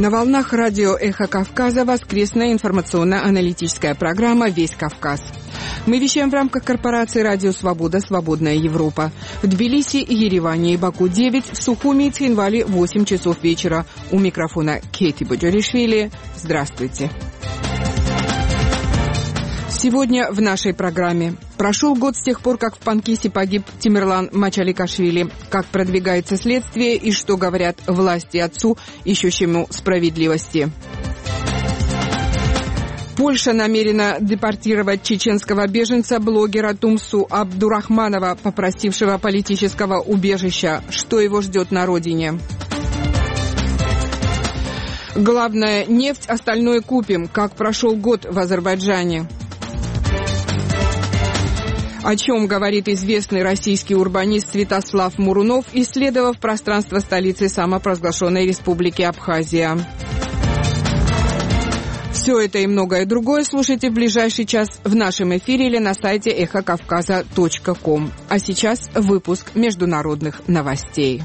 На волнах радио «Эхо Кавказа» воскресная информационно-аналитическая программа «Весь Кавказ». Мы вещаем в рамках корпорации «Радио Свобода. Свободная Европа». В Тбилиси, Ереване и Баку 9, в Сухуми и Цхинвале 8 часов вечера. У микрофона Кети Боджоришвили. Здравствуйте. Сегодня в нашей программе. Прошел год с тех пор, как в Панкисе погиб Тимирлан Мачаликашвили. Как продвигается следствие и что говорят власти отцу, ищущему справедливости. Польша намерена депортировать чеченского беженца-блогера Тумсу Абдурахманова, попросившего политического убежища. Что его ждет на родине? Главное – нефть, остальное купим. Как прошел год в Азербайджане? О чем говорит известный российский урбанист Святослав Мурунов, исследовав пространство столицы самопровозглашенной республики Абхазия. Все это и многое другое слушайте в ближайший час в нашем эфире или на сайте эхокавказа.ком. А сейчас выпуск международных новостей.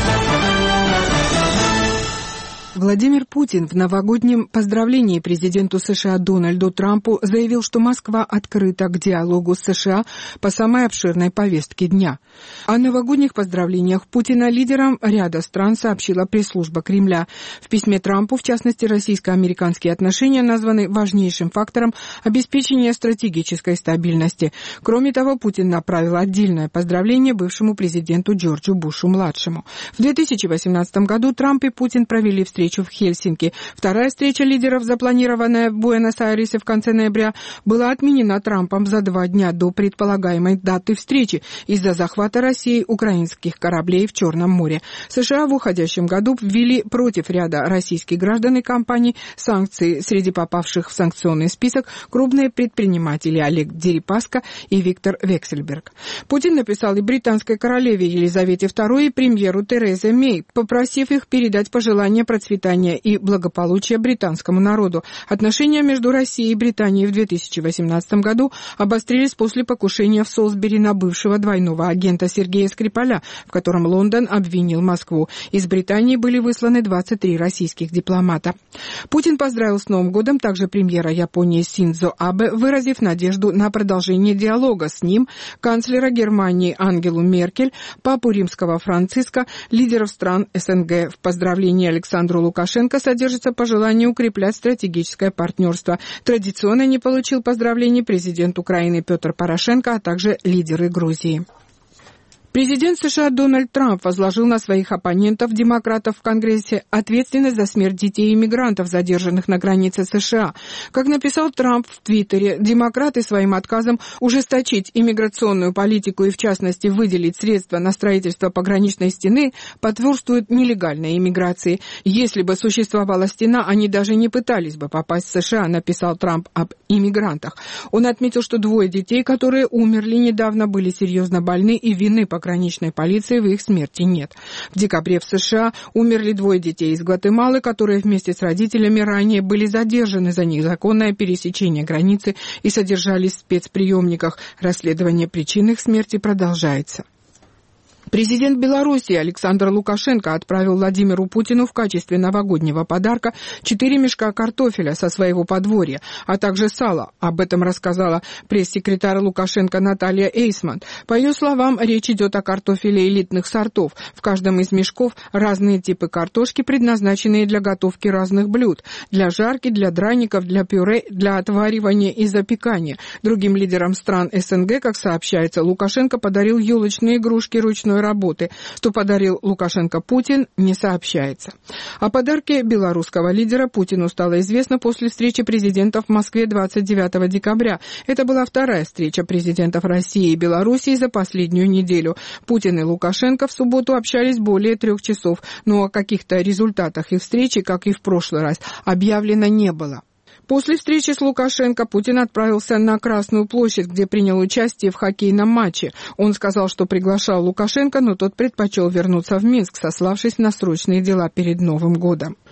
Владимир Путин в новогоднем поздравлении президенту США Дональду Трампу заявил, что Москва открыта к диалогу с США по самой обширной повестке дня. О новогодних поздравлениях Путина лидерам ряда стран сообщила пресс-служба Кремля. В письме Трампу, в частности, российско-американские отношения названы важнейшим фактором обеспечения стратегической стабильности. Кроме того, Путин направил отдельное поздравление бывшему президенту Джорджу Бушу-младшему. В 2018 году Трамп и Путин провели встречу в Хельсинки. Вторая встреча лидеров, запланированная в Буэнос-Айресе в конце ноября, была отменена Трампом за 2 дня до предполагаемой даты встречи из-за захвата Россией украинских кораблей в Черном море. США в уходящем году ввели против ряда российских граждан и компаний санкции. Среди попавших в санкционный список крупные предприниматели Олег Дерипаска и Виктор Вексельберг. Путин написал и британской королеве Елизавете II и премьеру Терезе Мэй, попросив их передать пожелания процветания и благополучия британскому народу. Отношения между Россией и Британией в 2018 году обострились после покушения в Солсбери на бывшего двойного агента Сергея Скрипаля, в котором Лондон обвинил Москву. Из Британии были высланы 23 российских дипломата. Путин поздравил с Новым годом также премьера Японии Синдзо Абе, выразив надежду на продолжение диалога с ним, канцлера Германии Ангелу Меркель, папу римского Франциска, лидеров стран СНГ. В поздравлении Александру Лукашенко содержится пожелание укреплять стратегическое партнерство. Традиционно не получил поздравлений президент Украины Петр Порошенко, а также лидеры Грузии. Президент США Дональд Трамп возложил на своих оппонентов, демократов в Конгрессе, ответственность за смерть детей иммигрантов, задержанных на границе США. Как написал Трамп в Твиттере, демократы своим отказом ужесточить иммиграционную политику и, в частности, выделить средства на строительство пограничной стены потворствуют нелегальной иммиграции. Если бы существовала стена, они даже не пытались бы попасть в США, написал Трамп об иммигрантах. Он отметил, что 2 детей, которые умерли недавно, были серьезно больны и вины пограничной полиции в их смерти нет. В декабре в США умерли 2 детей из Гватемалы, которые вместе с родителями ранее были задержаны за незаконное пересечение границы и содержались в спецприемниках. Расследование причин их смерти продолжается. Президент Беларуси Александр Лукашенко отправил Владимиру Путину в качестве новогоднего подарка 4 мешка картофеля со своего подворья, а также сала. Об этом рассказала пресс-секретарь Лукашенко Наталья Эйсман. По ее словам, речь идет о картофеле элитных сортов. В каждом из мешков разные типы картошки, предназначенные для готовки разных блюд. Для жарки, для драников, для пюре, для отваривания и запекания. Другим лидерам стран СНГ, как сообщается, Лукашенко подарил елочные игрушки ручной работы. Что подарил Лукашенко Путин, не сообщается. О подарке белорусского лидера Путину стало известно после встречи президентов в Москве 29 декабря. Это была 2-я встреча президентов России и Белоруссии за последнюю неделю. Путин и Лукашенко в субботу общались более 3 часов, но о каких-то результатах их встречи, как и в прошлый раз, объявлено не было. После встречи с Лукашенко Путин отправился на Красную площадь, где принял участие в хоккейном матче. Он сказал, что приглашал Лукашенко, но тот предпочел вернуться в Минск, сославшись на срочные дела перед Новым годом.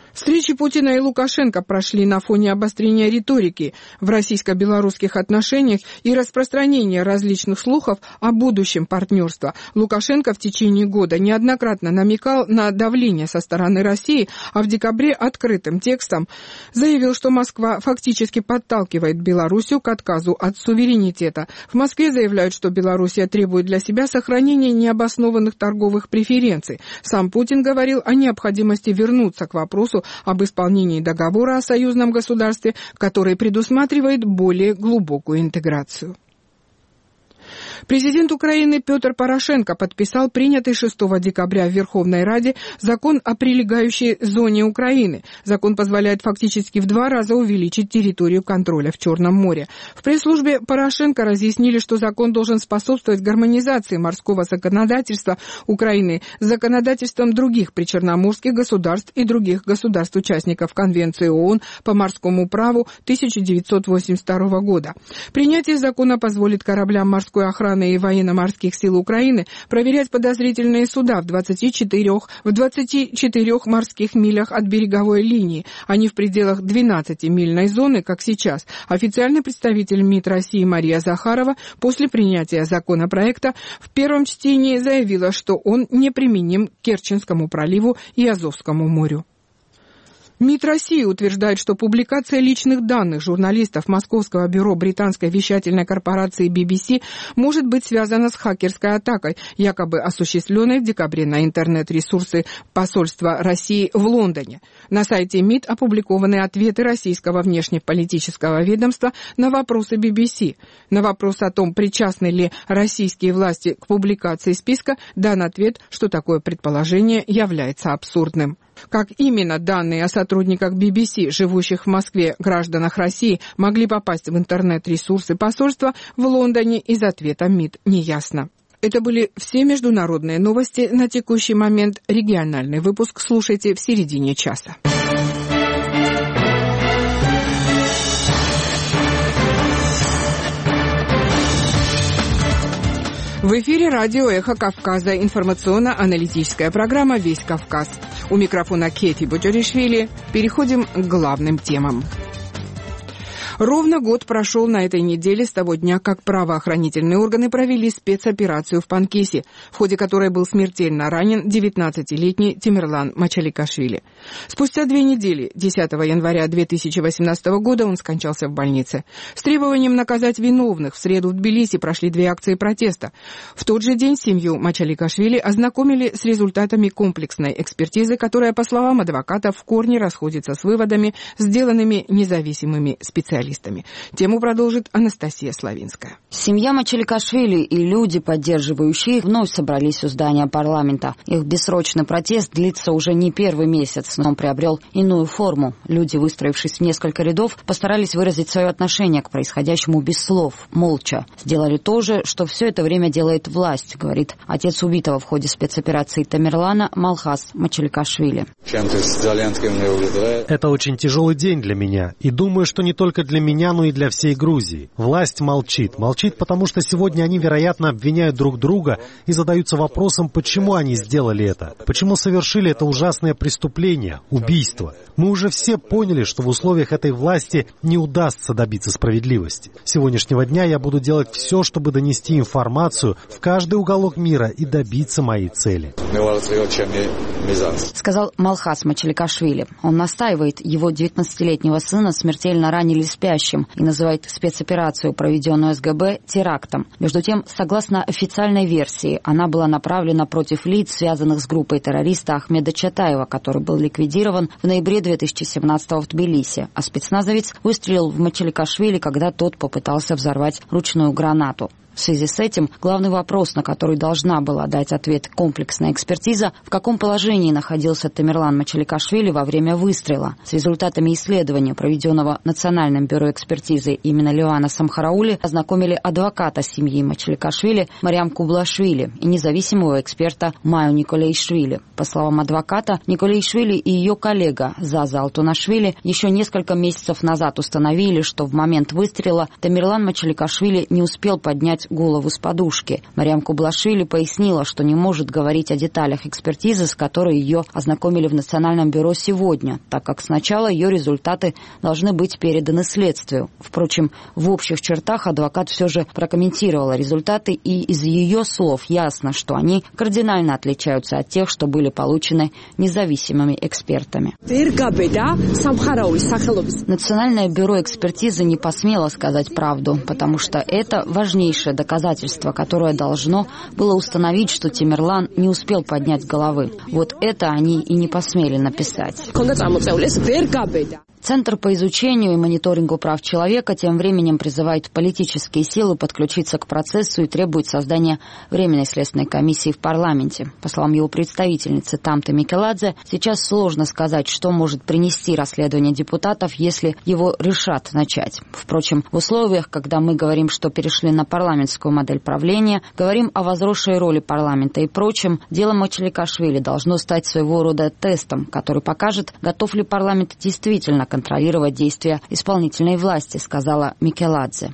Встречи Путина и Лукашенко прошли на фоне обострения риторики в российско-белорусских отношениях и распространения различных слухов о будущем партнерства. Лукашенко в течение года неоднократно намекал на давление со стороны России, а в декабре открытым текстом заявил, что Москва фактически подталкивает Белоруссию к отказу от суверенитета. В Москве заявляют, что Белоруссия требует для себя сохранения необоснованных торговых преференций. Сам Путин говорил о необходимости вернуться к вопросу об исполнении договора о союзном государстве, который предусматривает более глубокую интеграцию. Президент Украины Петр Порошенко подписал принятый 6 декабря в Верховной Раде закон о прилегающей зоне Украины. Закон позволяет фактически в 2 раза увеличить территорию контроля в Черном море. В пресс-службе Порошенко разъяснили, что закон должен способствовать гармонизации морского законодательства Украины с законодательством других причерноморских государств и других государств-участников Конвенции ООН по морскому праву 1982 года. Принятие закона позволит кораблям морской охраны и военно-морских сил Украины проверять подозрительные суда в 24 морских милях от береговой линии, а не в пределах 12-мильной зоны, как сейчас. Официальный представитель МИД России Мария Захарова после принятия законопроекта в первом чтении заявила, что он неприменим к Керченскому проливу и Азовскому морю. МИД России утверждает, что публикация личных данных журналистов Московского бюро британской вещательной корпорации BBC может быть связана с хакерской атакой, якобы осуществленной в декабре на интернет-ресурсы посольства России в Лондоне. На сайте МИД опубликованы ответы российского внешнеполитического ведомства на вопросы BBC. На вопрос о том, причастны ли российские власти к публикации списка, дан ответ, что такое предположение является абсурдным. Как именно данные о сотрудниках BBC, живущих в Москве, гражданах России, могли попасть в интернет-ресурсы посольства в Лондоне, из ответа МИД неясно. Это были все международные новости на текущий момент. Региональный выпуск слушайте в середине часа. В эфире радио «Эхо Кавказа», информационно-аналитическая программа «Весь Кавказ». У микрофона Кети Буджаришвили. Переходим к главным темам. Ровно год прошел на этой неделе с того дня, как правоохранительные органы провели спецоперацию в Панкисе, в ходе которой был смертельно ранен 19-летний Темирлан Мачаликашвили. Спустя 2 недели, 10 января 2018 года, он скончался в больнице. С требованием наказать виновных в среду в Тбилиси прошли 2 акции протеста. В тот же день семью Мачаликашвили ознакомили с результатами комплексной экспертизы, которая, по словам адвокатов, в корне расходится с выводами, сделанными независимыми специалистами. Тему продолжит Анастасия Славинская. Семья Мачаликашвили и люди, поддерживающие их, вновь собрались у здания парламента. Их бессрочный протест длится уже не 1-й месяц, но он приобрел иную форму. Люди, выстроившись в несколько рядов, постарались выразить свое отношение к происходящему без слов, молча. Сделали то же, что все это время делает власть, говорит отец убитого в ходе спецоперации Тамерлана Малхас Мачаликашвили. Это очень тяжелый день для меня, и думаю, что не только для меня, но и для всей Грузии. Власть молчит. Молчит, потому что сегодня они, вероятно, обвиняют друг друга и задаются вопросом, почему они сделали это. Почему совершили это ужасное преступление, убийство. Мы уже все поняли, что в условиях этой власти не удастся добиться справедливости. С сегодняшнего дня я буду делать все, чтобы донести информацию в каждый уголок мира и добиться моей цели. Сказал Малхас Мачаликашвили. Он настаивает, его 19-летнего сына смертельно ранили спящим и называет спецоперацию, проведенную СГБ, терактом. Между тем, согласно официальной версии, она была направлена против лиц, связанных с группой террориста Ахмеда Чатаева, который был ликвидирован в ноябре 2017 в Тбилиси, а спецназовец выстрелил в Мачаликашвили, когда тот попытался взорвать ручную гранату. В связи с этим главный вопрос, на который должна была дать ответ комплексная экспертиза, в каком положении находился Тамерлан Мачаликашвили во время выстрела. С результатами исследования, проведенного Национальным бюро экспертизы имени Леона Самхараули, ознакомили адвоката семьи Мачаликашвили Мариам Кублашвили и независимого эксперта Маю Николейшвили. По словам адвоката, Николейшвили и ее коллега Заза Алтунашвили еще несколько месяцев назад установили, что в момент выстрела Тамерлан Мачаликашвили не успел поднять голову с подушки. Мариам Кублашвили пояснила, что не может говорить о деталях экспертизы, с которой ее ознакомили в Национальном бюро сегодня, так как сначала ее результаты должны быть переданы следствию. Впрочем, в общих чертах адвокат все же прокомментировала результаты, и из ее слов ясно, что они кардинально отличаются от тех, что были получены независимыми экспертами. Национальное бюро экспертизы не посмело сказать правду, потому что это важнейшее доказательство, которое должно было установить, что Тимерлан не успел поднять головы. Вот это они и не посмели написать. Центр по изучению и мониторингу прав человека тем временем призывает политические силы подключиться к процессу и требует создания Временной следственной комиссии в парламенте. По словам его представительницы Тамты Микеладзе, сейчас сложно сказать, что может принести расследование депутатов, если его решат начать. Впрочем, в условиях, когда мы говорим, что перешли на парламентскую модель правления, говорим о возросшей роли парламента и прочем, дело Мочаликашвили должно стать своего рода тестом, который покажет, готов ли парламент действительно контролировать действия исполнительной власти, сказала Микеладзе.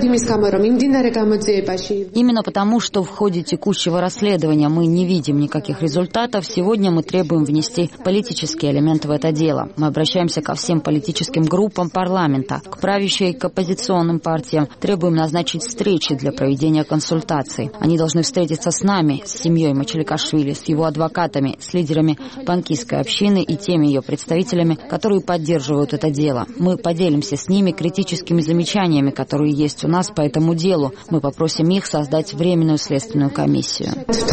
Именно потому, что в ходе текущего расследования мы не видим никаких результатов, сегодня мы требуем внести политический элемент в это дело. Мы обращаемся ко всем политическим группам парламента, к правящей и к оппозиционным партиям, требуем назначить встречи для проведения консультаций. Они должны встретиться с нами, с семьей Мочаликашвили, с его адвокатами, с лидерами банкистской общины и теми ее представителями, которые поддерживают это дело. Мы поделимся с ними критическими замечаниями, которые есть у нас по этому делу. Мы попросим их создать Временную следственную комиссию.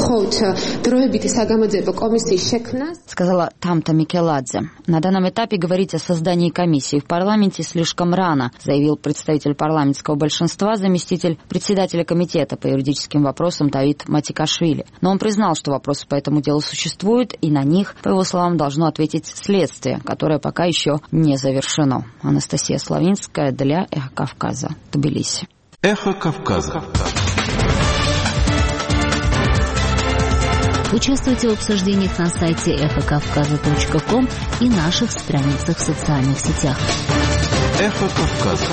Сказала Тамта Микеладзе. На данном этапе говорить о создании комиссии в парламенте слишком рано, заявил представитель парламентского большинства, заместитель председателя комитета по юридическим вопросам Давид Матикашвили. Но он признал, что вопросы по этому делу существуют, и на них, по его словам, должно ответить следствие, которое пока еще не завершено. Анастасия Славинская для «Эхо Кавказа», Тбилиси. «Эхо Кавказа». Участвуйте в обсуждениях на сайте эхокавказа.ком и наших страницах в социальных сетях. «Эхо Кавказа».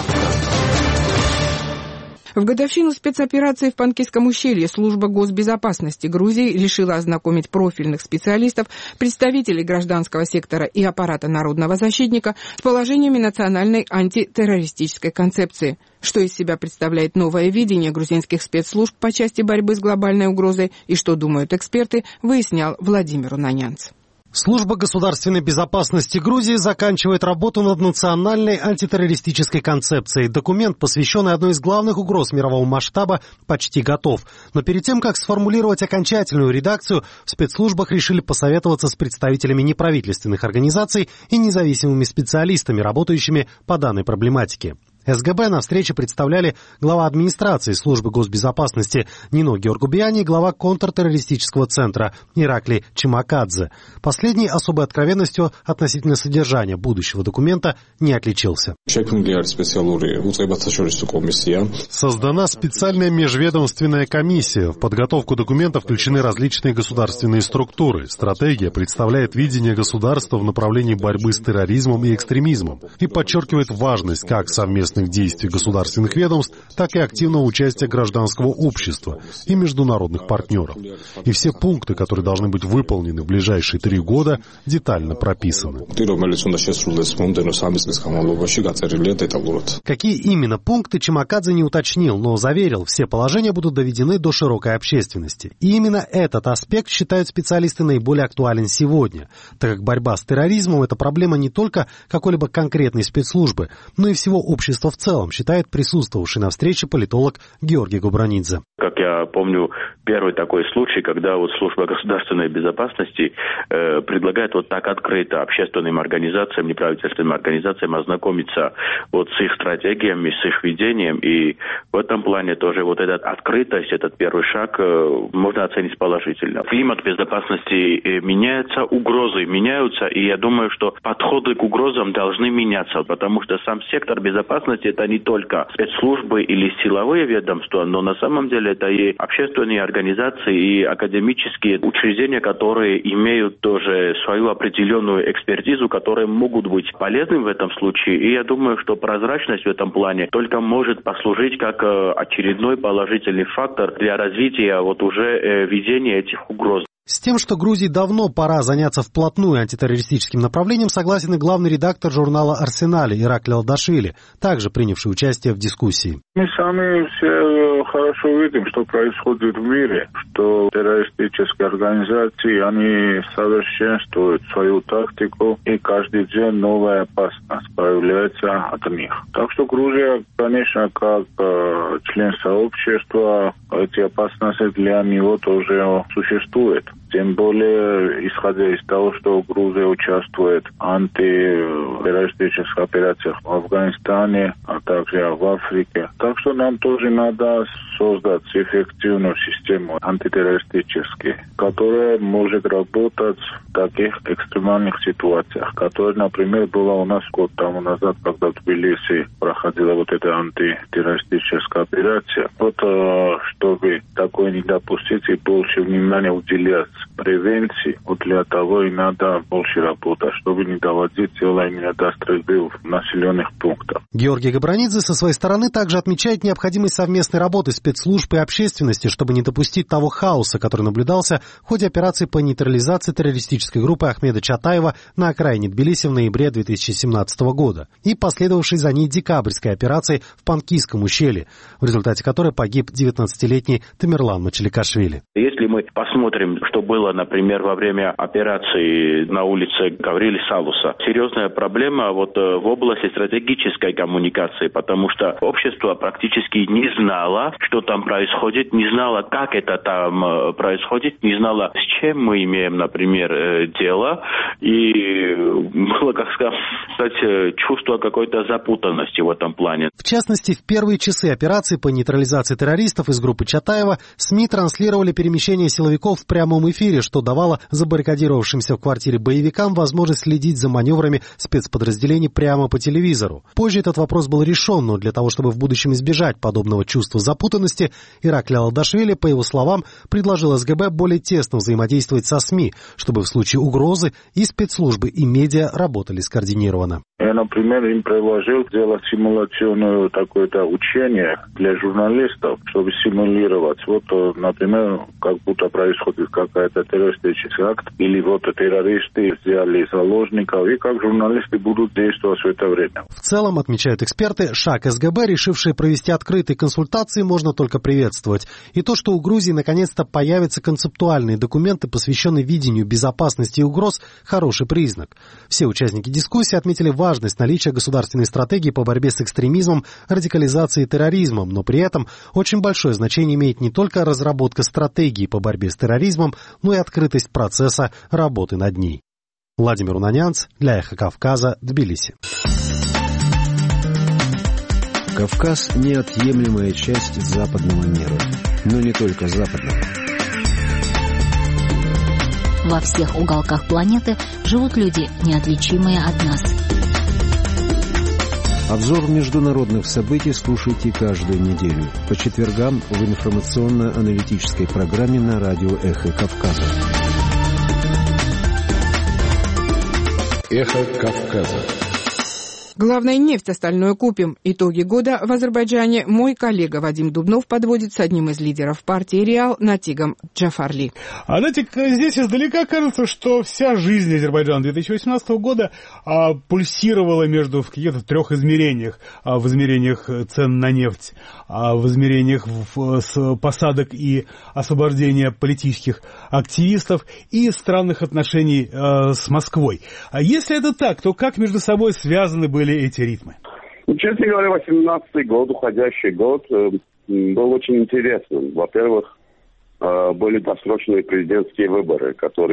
В годовщину спецоперации в Панкисском ущелье служба госбезопасности Грузии решила ознакомить профильных специалистов, представителей гражданского сектора и аппарата народного защитника с положениями национальной антитеррористической концепции. Что из себя представляет новое видение грузинских спецслужб по части борьбы с глобальной угрозой и что думают эксперты, выяснял Владимир Унанянц. Служба государственной безопасности Грузии заканчивает работу над национальной антитеррористической концепцией. Документ, посвященный одной из главных угроз мирового масштаба, почти готов. Но перед тем, как сформулировать окончательную редакцию, в спецслужбах решили посоветоваться с представителями неправительственных организаций и независимыми специалистами, работающими по данной проблематике. СГБ на встрече представляли глава администрации службы госбезопасности Нино Георгубиани и глава контртеррористического центра Иракли Чимакадзе. Последний особой откровенностью относительно содержания будущего документа не отличился. Создана специальная межведомственная комиссия. В подготовку документа включены различные государственные структуры. Стратегия представляет видение государства в направлении борьбы с терроризмом и экстремизмом и подчеркивает важность как совместных действий государственных ведомств, так и активного участия гражданского общества и международных партнеров. И все пункты, которые должны быть выполнены в ближайшие 3 года, детально прописаны. Какие именно пункты Чимакадзе не уточнил, но заверил, все положения будут доведены до широкой общественности. И именно этот аспект считают специалисты наиболее актуален сегодня, так как борьба с терроризмом – это проблема не только какой-либо конкретной спецслужбы, но и всего общества в целом, считает присутствовавший на встрече политолог Георгий Губранидзе. Как я помню, первый такой случай, когда служба государственной безопасности предлагает так открыто общественным организациям, неправительственным организациям ознакомиться с их стратегиями, с их видением. И в этом плане тоже эта открытость, этот первый шаг можно оценить положительно. Климат безопасности меняется, угрозы меняются, и я думаю, что подходы к угрозам должны меняться, потому что сам сектор безопасности это не только спецслужбы или силовые ведомства, но на самом деле это и общественные организации, и академические учреждения, которые имеют тоже свою определенную экспертизу, которые могут быть полезны в этом случае. И я думаю, что прозрачность в этом плане только может послужить как очередной положительный фактор для развития вот уже ведения этих угроз. С тем, что Грузии давно пора заняться вплотную антитеррористическим направлением, согласен и главный редактор журнала «Арсеналь» Иракли Алдашвили, также принявший участие в дискуссии. Мы сами все хорошо видим, что происходит в мире, что террористические организации, они совершенствуют свою тактику, и каждый день новая опасность появляется от них. Так что Грузия, конечно, как член сообщества, эти опасности для него тоже существуют. Тем более, исходя из того, что Грузия участвует в антитеррористических операциях в Афганистане, а также в Африке. Так что нам тоже надо создать эффективную систему антитеррористическую, которая может работать в таких экстремальных ситуациях, которая, например, была у нас год тому назад, когда в Тбилиси проходила вот эта антитеррористическая операция. Вот чтобы такое не допустить и больше внимания уделять превенции, вот для того и надо больше работать, чтобы не доводить дело именно до стрельбы в населенных пунктах. Георгий Габранидзе со своей стороны также отмечает необходимость совместной работы спецслужб и общественности, чтобы не допустить того хаоса, который наблюдался в ходе операции по нейтрализации террористической группы Ахмеда Чатаева на окраине Тбилиси в ноябре 2017 года и последовавшей за ней декабрьской операции в Панкийском ущелье, в результате которой погиб 19-летний Тамерлан Мачаликашвили. Если мы посмотрим, что было, например, во время операции на улице Гаврили Салуса, серьезная проблема вот в области стратегической коммуникации, потому что общество практически не знало, что там происходит, не знало, как это там происходит, не знало, с чем мы имеем, например, дело, и было, как сказать, чувство какой-то запутанности в этом плане. В частности, в первые часы операции по нейтрализации террористов из группы Чатаева СМИ транслировали перемещение силовиков в прямом эфире, что давало забаррикадировавшимся в квартире боевикам возможность следить за маневрами спецподразделений прямо по телевизору. Позже этот вопрос был решен, но для того, чтобы в будущем избежать подобного чувства запутанности, Иракли Алдашвили, по его словам, предложил СГБ более тесно взаимодействовать со СМИ, чтобы в случае угрозы и спецслужбы, и медиа работали скоординированно. Я, например, им предложил сделать симуляционное такое-то учение для журналистов, чтобы симулировать. Вот, например, как будто происходит какая-то террористический акт, или вот террористы взяли заложников, и как журналисты будут действовать в это время. В целом, отмечают эксперты, шаг СГБ, решившие провести открытые консультации, можно только приветствовать. И то, что у Грузии наконец-то появятся концептуальные документы, посвященные видению безопасности и угроз, хороший признак. Все участники дискуссии отметили важность наличия государственной стратегии по борьбе с экстремизмом, радикализацией и терроризмом, но при этом очень большое значение имеет не только разработка стратегии по борьбе с терроризмом, но и открытость процесса работы над ней. Владимир Унанянц для «Эхо Кавказа», Тбилиси. Кавказ – неотъемлемая часть западного мира, но не только западного. Во всех уголках планеты живут люди, неотличимые от нас. Обзор международных событий слушайте каждую неделю по четвергам в информационно-аналитической программе на радио «Эхо Кавказа». «Эхо Кавказа». Главное, нефть остальное купим. Итоги года в Азербайджане мой коллега Вадим Дубнов подводит с одним из лидеров партии «Реал» Натигом Джафарли. А знаете, здесь издалека кажется, что вся жизнь Азербайджана 2018 года пульсировала между в каких-то трех измерениях. В измерениях цен на нефть, в измерениях посадок и освобождения политических активистов и странных отношений с Москвой. А если это так, то как между собой связаны были эти ритмы? Честно говоря, 2018 год, уходящий год, был очень интересным. Во-первых, были досрочные президентские выборы, которые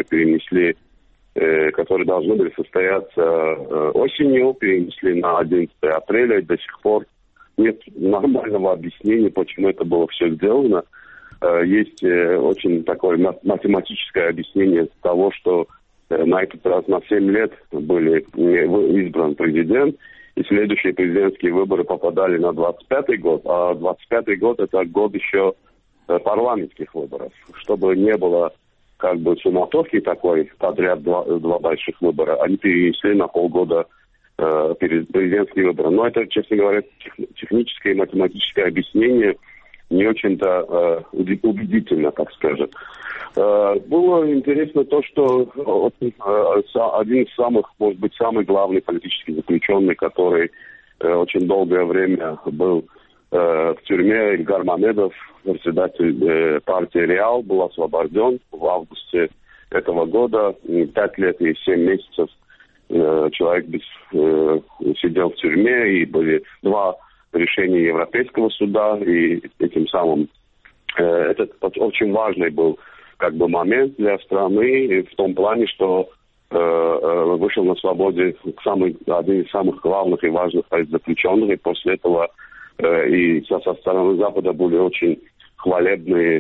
должны были состояться осенью, перенесли на 11 апреля, и до сих пор нет нормального объяснения, почему это было все сделано. Есть очень такое математическое объяснение того, что на этот раз на 7 лет были избран президент, и следующие президентские выборы попадали на 25-й год, а 25-й год это год еще парламентских выборов, чтобы не было как бы суматохи такой подряд два больших выбора. Они перенесли на полгода перед президентские выборы. Но это, честно говоря, техническое и математическое объяснение не очень-то убедительно, так скажем. Было интересно то, что один из самых, может быть, самый главный политический заключенный, который очень долгое время был в тюрьме, Ильгар Мамедов, председатель партии «Реал», был освобожден в августе этого года. 5 лет и 7 месяцев человек сидел в тюрьме, и были 2 решения Европейского суда, и этим самым этот очень важный был как бы момент для страны в том плане, что вышел на свободе один из самых главных и важных заключенных, и после этого и со стороны Запада были очень хвалебные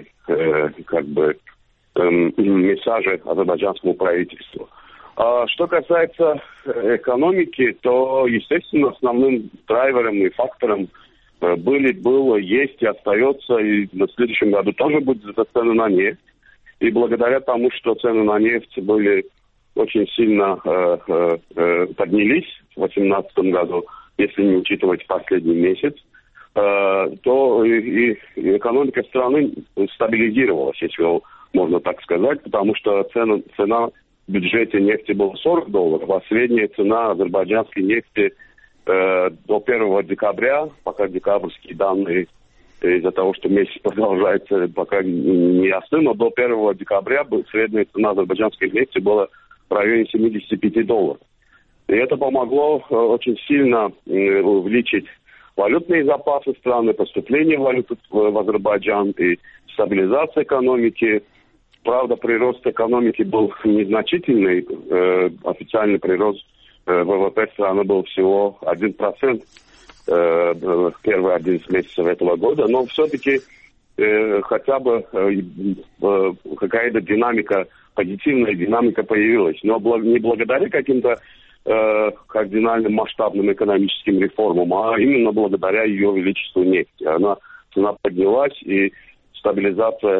месседжи азербайджанскому правительству. Что касается экономики, то, естественно, основным драйвером и фактором было, есть и остается, и в следующем году тоже будет цены на нефть. И благодаря тому, что цены на нефть были очень сильно поднялись в 2018 году, если не учитывать последний месяц, то и экономика страны стабилизировалась, если можно так сказать, потому что цена в бюджете нефти была $40, а средняя цена азербайджанской нефти до 1 декабря, пока декабрьские данные из-за того, что месяц продолжается, пока не ясны, но до 1 декабря средняя цена азербайджанской нефти была в районе $75. И это помогло очень сильно увеличить валютные запасы страны, поступление валюты в Азербайджан и стабилизация экономики. Правда, прирост экономики был незначительный. Официальный прирост ВВП страны был всего 1% в первые 11 месяцев этого года. Но все-таки хотя бы какая-то динамика, позитивная динамика появилась. Но не благодаря каким-то кардинальным масштабным экономическим реформам, а именно благодаря ее величеству нефти. Цена поднялась, и стабилизация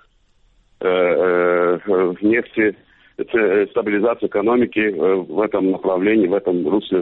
нефти, стабилизация экономики в этом направлении, в этом русле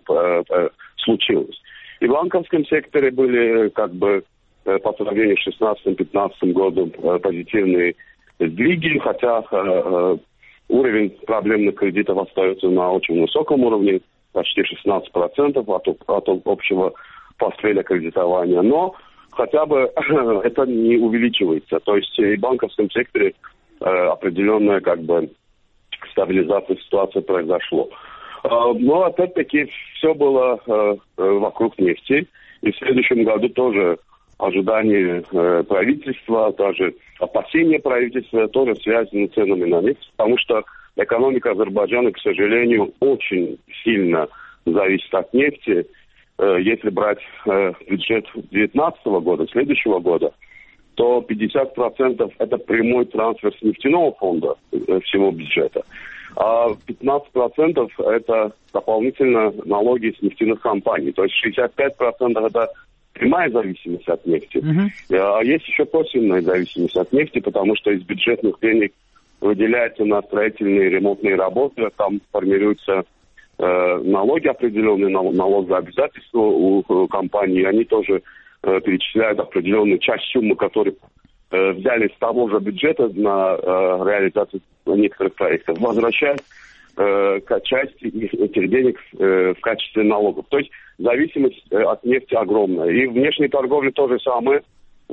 случилась. И в банковском секторе были как бы по сравнению с 2016-2015 годом позитивные сдвиги, хотя уровень проблемных кредитов остается на очень высоком уровне, почти 16% от общего портфеля кредитования. Но хотя бы это не увеличивается. То есть и в банковском секторе определенная как бы стабилизация ситуации произошло. Но опять-таки все было вокруг нефти. И в следующем году тоже ожидания правительства, даже опасения правительства тоже связаны с ценами на нефть, потому что экономика Азербайджана, к сожалению, очень сильно зависит от нефти. Если брать бюджет 2019 года, следующего года, то 50% это прямой трансфер с нефтяного фонда всего бюджета, а 15% это дополнительно налоги с нефтяных компаний. То есть 65% это прямая зависимость от нефти. А есть еще косвенная зависимость от нефти, потому что из бюджетных денег выделяются на строительные и ремонтные работы, там формируются налоги определенные, налог за обязательства у компаний, они тоже перечисляют определенную часть суммы, которую взяли с того же бюджета на реализацию некоторых проектов, возвращают часть этих денег в качестве налогов. То есть зависимость от нефти огромная. И в внешней торговле то же самое.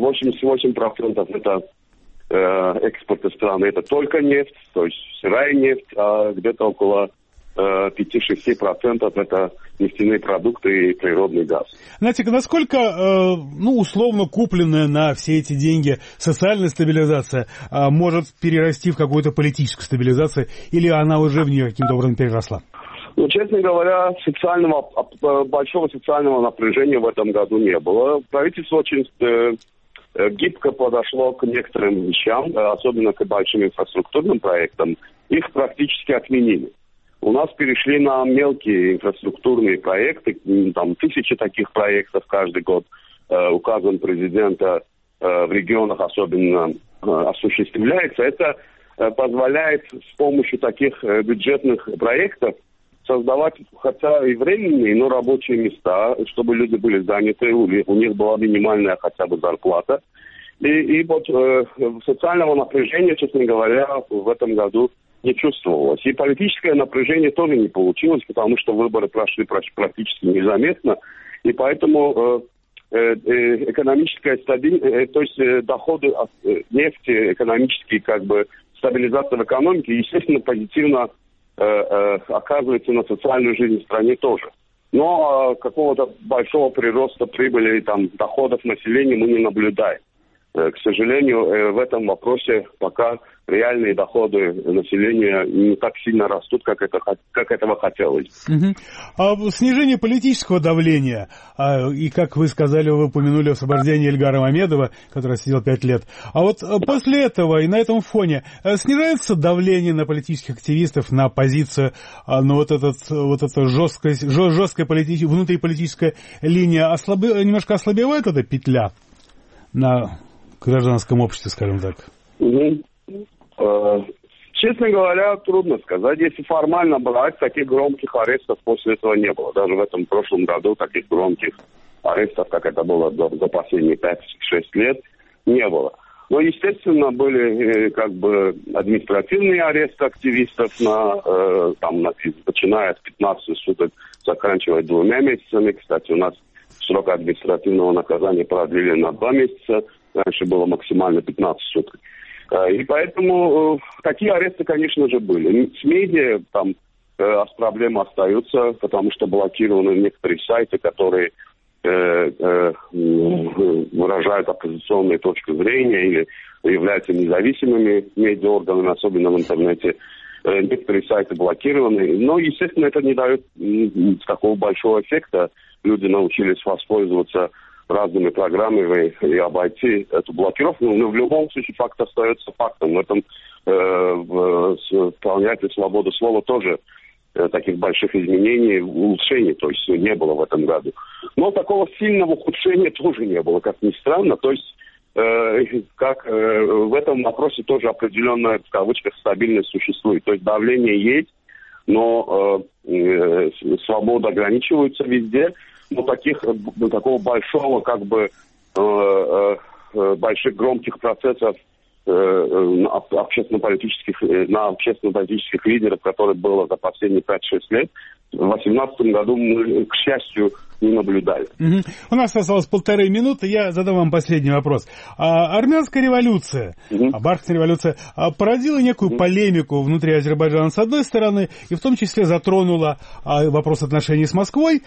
88% это экспорта страны, это только нефть, то есть сырая нефть, а где-то около 5-6% это нефтяные продукты и природный газ. Знаете, насколько, условно купленная на все эти деньги социальная стабилизация может перерасти в какую-то политическую стабилизацию, или она уже в нее каким-то образом переросла? Честно говоря, большого социального напряжения в этом году не было. Правительство очень гибко подошло к некоторым вещам, особенно к большим инфраструктурным проектам. Их практически отменили. У нас перешли на мелкие инфраструктурные проекты, там 1000 таких проектов каждый год. Указом президента в регионах особенно осуществляется, это позволяет с помощью таких бюджетных проектов создавать хотя и временные, но рабочие места, чтобы люди были заняты, у них была минимальная хотя бы зарплата. И вот социального напряжения, честно говоря, в этом году не чувствовалось. И политическое напряжение тоже не получилось, потому что выборы прошли практически незаметно. И поэтому экономическая стабильность, то есть доходы от нефти, экономические как бы стабилизация в экономике, естественно, позитивно оказывается на социальную жизнь в стране тоже. Но какого-то большого прироста прибыли и там доходов населения мы не наблюдаем. К сожалению, в этом вопросе пока реальные доходы населения не так сильно растут, как этого хотелось. Снижение политического давления, и, как вы сказали, вы упомянули освобождение Эльгара Мамедова, который сидел 5 лет. А вот после этого и на этом фоне снижается давление на политических активистов, на оппозицию, на вот эта жесткая внутриполитическая линия немножко ослабевает эта петля на гражданском обществе, скажем так? Честно говоря, трудно сказать. Если формально брать, таких громких арестов после этого не было. Даже в этом прошлом году таких громких арестов, как это было за последние 5-6 лет, не было. Но, естественно, были как бы административные аресты активистов, начиная с 15 суток, заканчивая 2 месяцами. Кстати, у нас срок административного наказания продлили на 2 месяца. Раньше было максимально 15 суток. И поэтому такие аресты, конечно же, были. С медиа там проблемы остаются, потому что блокированы некоторые сайты, которые выражают оппозиционную точку зрения или являются независимыми медиаорганами, особенно в интернете. Некоторые сайты блокированы. Но, естественно, это не дает такого большого эффекта. Люди научились воспользоваться разными программами и обойти эту блокировку. Но в любом случае факт остается фактом. В этом понятие свободы слова тоже таких больших изменений, улучшений, то есть не было в этом году. Но такого сильного ухудшения тоже не было, как ни странно. То есть в этом вопросе тоже определенная, в кавычках, стабильность существует. То есть давление есть, но свобода ограничивается везде. Но такого большого, как бы, больших громких процессов на общественно-политических лидеров, которые было за последние 5-6 лет, в 2018 году мы, к счастью, не наблюдали. У нас осталось 1,5 минуты, я задам вам последний вопрос. Армянская революция, Бархатская революция, породила некую полемику внутри Азербайджана с одной стороны, и в том числе затронула вопрос отношений с Москвой,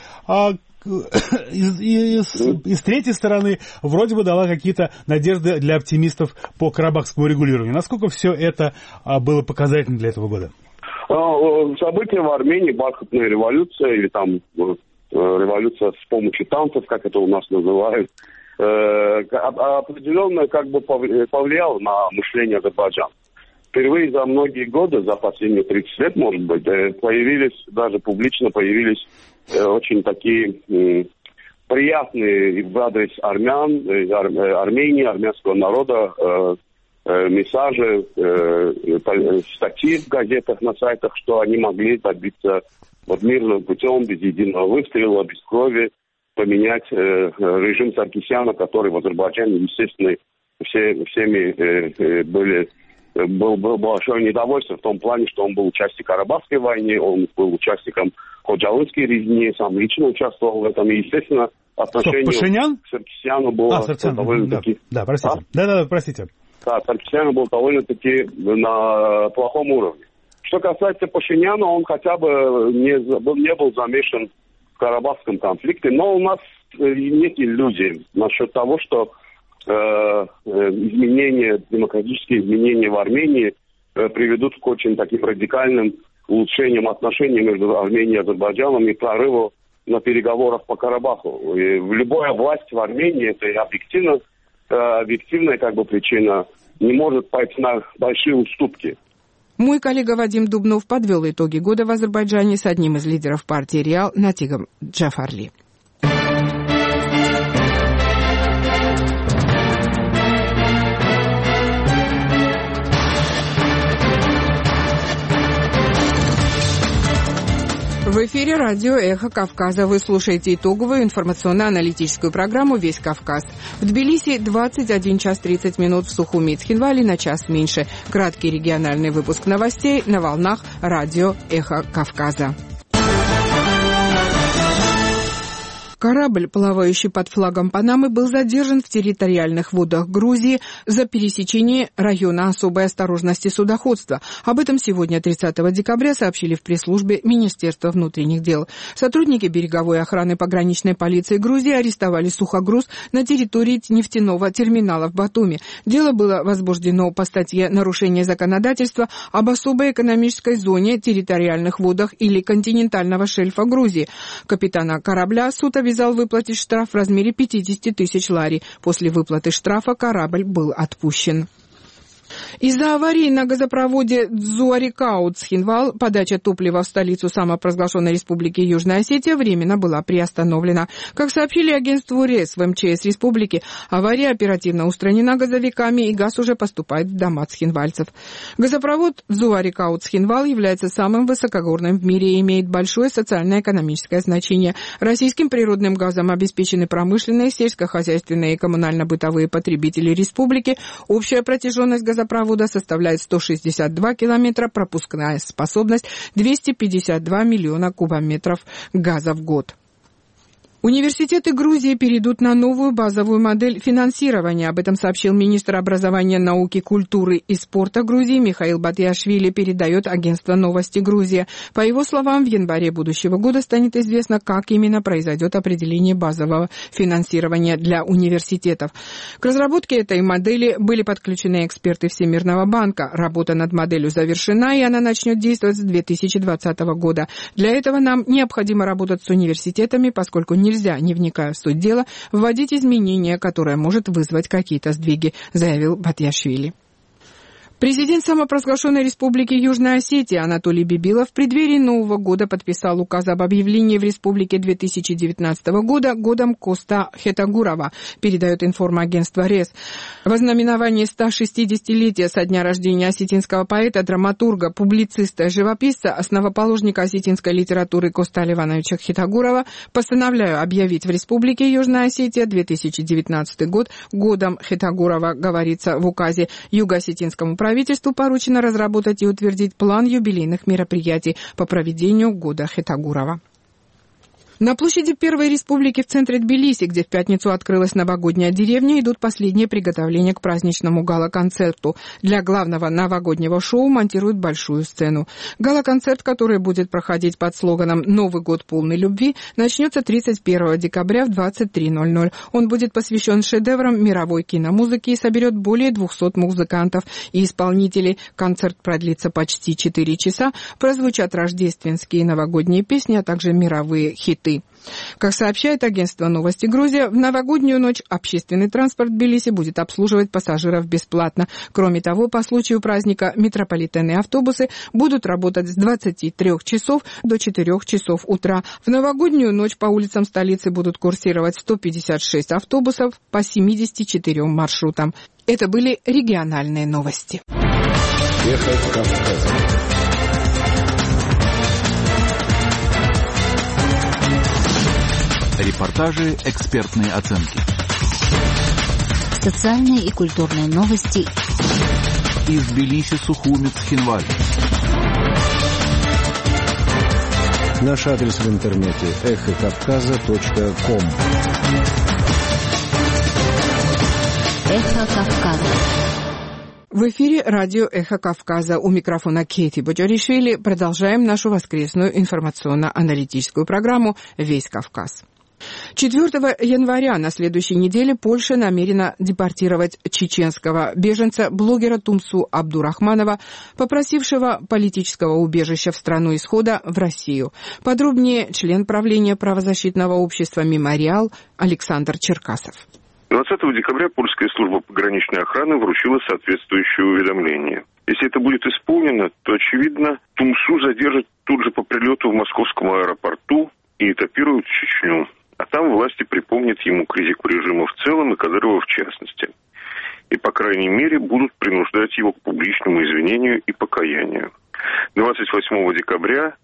и с третьей стороны вроде бы дала какие-то надежды для оптимистов по карабахскому регулированию. Насколько все это было показательно для этого года? События в Армении, Бархатная революция, или там революция с помощью танцев, как это у нас называют, определенно как бы повлияла на мышление Азербайджана. Впервые за многие годы, за последние 30 лет, может быть, даже публично появились очень такие приятные в адрес армян, Армении, армянского народа месседжи, статьи в газетах, на сайтах, что они могли добиться мирным путем, без единого выстрела, без крови, поменять режим Саркисяна, который в Азербайджане, естественно, всеми было большое недовольство в том плане, что он был участником Карабахской войны, он был участником Ходжалынской резни, сам лично участвовал в этом, и, естественно, отношение к Саркисяну было довольно-таки... Да, простите. Простите. Да, Саркисян был довольно-таки на плохом уровне. Что касается Пашиняна, он хотя бы не был замешан в Карабахском конфликте, но у нас нет иллюзий насчет того, что демократические изменения в Армении приведут к очень таким радикальным улучшением отношений между Арменией и Азербайджаном и прорыву на переговорах по Карабаху. И любая власть в Армении, это объективная как бы причина, не может пойти на большие уступки. Мой коллега Вадим Дубнов подвел итоги года в Азербайджане с одним из лидеров партии «Реал» Натигом Джафарли. В эфире радио «Эхо Кавказа». Вы слушаете итоговую информационно-аналитическую программу «Весь Кавказ». В Тбилиси 21 час 30 минут, в Сухуми и Цхинвале на час меньше. Краткий региональный выпуск новостей на волнах радио «Эхо Кавказа». Корабль, плавающий под флагом Панамы, был задержан в территориальных водах Грузии за пересечение района особой осторожности судоходства. Об этом сегодня, 30 декабря, сообщили в пресс-службе Министерства внутренних дел. Сотрудники береговой охраны пограничной полиции Грузии арестовали сухогруз на территории нефтяного терминала в Батуми. Дело было возбуждено по статье «Нарушение законодательства об особой экономической зоне, территориальных водах или континентального шельфа Грузии». Капитана корабля суд обязал выплатить штраф в размере 50 тысяч лари. После выплаты штрафа корабль был отпущен. Из-за аварии на газопроводе Дзуарикаут-Цхинвал подача топлива в столицу самопровозглашенной республики Южная Осетия временно была приостановлена. Как сообщили агентству РЕС в МЧС республики, авария оперативно устранена газовиками, и газ уже поступает в дома цхинвальцев. Газопровод Дзуарикаут-Цхинвал является самым высокогорным в мире и имеет большое социально-экономическое значение. Российским природным газом обеспечены промышленные, сельскохозяйственные и коммунально-бытовые потребители республики. Общая протяженность газопровода составляет 162 километра, пропускная способность 252 миллиона кубометров газа в год. Университеты Грузии перейдут на новую базовую модель финансирования. Об этом сообщил министр образования, науки, культуры и спорта Грузии Михаил Батиашвили, передает агентство «Новости Грузия». По его словам, в январе будущего года станет известно, как именно произойдет определение базового финансирования для университетов. К разработке этой модели были подключены эксперты Всемирного банка. Работа над моделью завершена, и она начнет действовать с 2020 года. Для этого нам необходимо работать с университетами, поскольку нельзя, не вникая в суть дела, вводить изменения, которые может вызвать какие-то сдвиги, заявил Батиашвили. Президент самопровозглашенной республики Южная Осетия Анатолий Бибилов в преддверии Нового года подписал указ об объявлении в республике 2019 года годом Коста Хетагурова, передает информагентство РЕС. В ознаменовании 160-летия со дня рождения осетинского поэта, драматурга, публициста и живописца, основоположника осетинской литературы Косталя Ивановича Хетагурова, постановляю объявить в республике Южная Осетия 2019 год годом Хетагурова, говорится в указе. Юго-осетинскому правительству поручено разработать и утвердить план юбилейных мероприятий по проведению года Хетагурова. На площади Первой Республики в центре Тбилиси, где в пятницу открылась новогодняя деревня, идут последние приготовления к праздничному гала-концерту. Для главного новогоднего шоу монтируют большую сцену. Гала-концерт, который будет проходить под слоганом «Новый год полный любви», начнется 31 декабря в 23:00. Он будет посвящен шедеврам мировой киномузыки и соберет более 200 музыкантов и исполнителей. Концерт продлится почти 4 часа, прозвучат рождественские и новогодние песни, а также мировые хиты. Как сообщает агентство «Новости Грузия», в новогоднюю ночь общественный транспорт в Тбилиси будет обслуживать пассажиров бесплатно. Кроме того, по случаю праздника метрополитенные автобусы будут работать с 23 часов до 4 часов утра. В новогоднюю ночь по улицам столицы будут курсировать 156 автобусов по 74 маршрутам. Это были региональные новости. Эхо Кавказа. Репортажи, экспертные оценки. Социальные и культурные новости. Из Тбилиси, Сухуми, Цхинвале. Наш адрес в интернете эхокавказа.ком. Эхо Кавказа. В эфире радио «Эхо Кавказа». У микрофона Кейти Боджаришвили. Продолжаем нашу воскресную информационно-аналитическую программу «Весь Кавказ». 4 января на следующей неделе Польша намерена депортировать чеченского беженца, блогера Тумсу Абдурахманова, попросившего политического убежища в страну исхода, в Россию. Подробнее член правления правозащитного общества «Мемориал» Александр Черкасов. 20 декабря польская служба пограничной охраны вручила соответствующее уведомление. Если это будет исполнено, то, очевидно, Тумсу задержат тут же по прилету в московском аэропорту и этапируют в Чечню. А там власти припомнят ему критику режима в целом и Кадырова в частности. И, по крайней мере, будут принуждать его к публичному извинению и покаянию. 28 декабря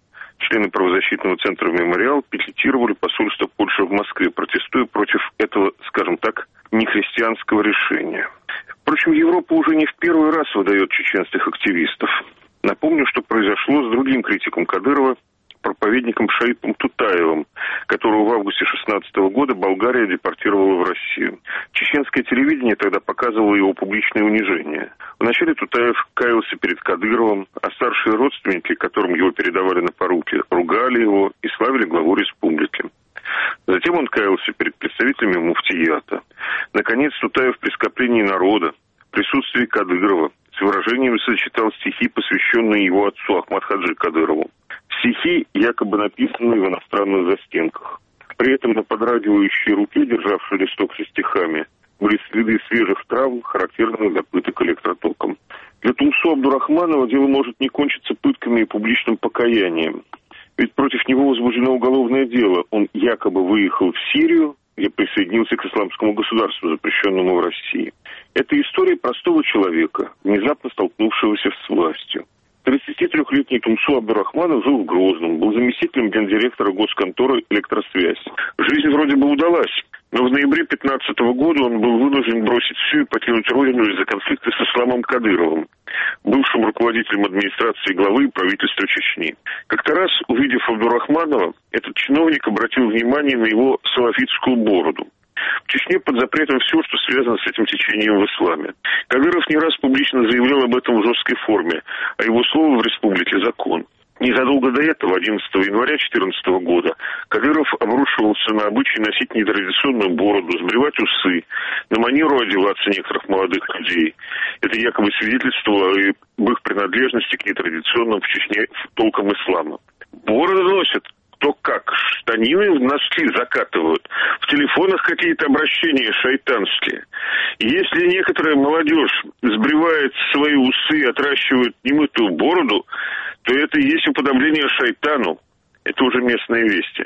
члены правозащитного центра «Мемориал» пикетировали посольство Польши в Москве, протестуя против этого, скажем так, нехристианского решения. Впрочем, Европа уже не в первый раз выдает чеченских активистов. Напомню, что произошло с другим критиком Кадырова, проповедником Шаипом Тутаевым, которого в августе 2016 года Болгария депортировала в Россию. Чеченское телевидение тогда показывало его публичное унижение. Вначале Тутаев каялся перед Кадыровым, а старшие родственники, которым его передавали на поруки, ругали его и славили главу республики. Затем он каялся перед представителями муфтията. Наконец, Тутаев при скоплении народа, в присутствии Кадырова, с выражениями сочетал стихи, посвященные его отцу Ахмад-Хаджи Кадырову. Стихи, якобы написанные в иностранных застенках. При этом на подрагивающей руке, державшей листок со стихами, были следы свежих травм, характерных для пыток электротоком. Для Тумсу Абдурахманова дело может не кончиться пытками и публичным покаянием. Ведь против него возбуждено уголовное дело. Он якобы выехал в Сирию, где присоединился к исламскому государству, запрещенному в России. Это история простого человека, внезапно столкнувшегося с властью. 33-летний Тумсу Абдурахманов жил в Грозном, был заместителем гендиректора госконторы «Электросвязь». Жизнь вроде бы удалась, но в ноябре 2015 года он был вынужден бросить все и покинуть родину из-за конфликта с Исламом Кадыровым, бывшим руководителем администрации главы и правительства Чечни. Как-то раз, увидев Абдурахманова, этот чиновник обратил внимание на его салафитскую бороду. В Чечне под запретом все, что связано с этим течением в исламе. Кадыров не раз публично заявлял об этом в жесткой форме, а его слово в республике – закон. Незадолго до этого, 11 января 2014 года, Кадыров обрушивался на обычай носить нетрадиционную бороду, сбривать усы, на манеру одеваться некоторых молодых людей. Это якобы свидетельствовало об их принадлежности к нетрадиционным в Чечне толкам ислама. Бороды носят то как, штанины в носки закатывают, в телефонах какие-то обращения шайтанские. Если некоторая молодежь сбривает свои усы и отращивает немытую бороду, то это и есть уподобление шайтану. Это уже местные вести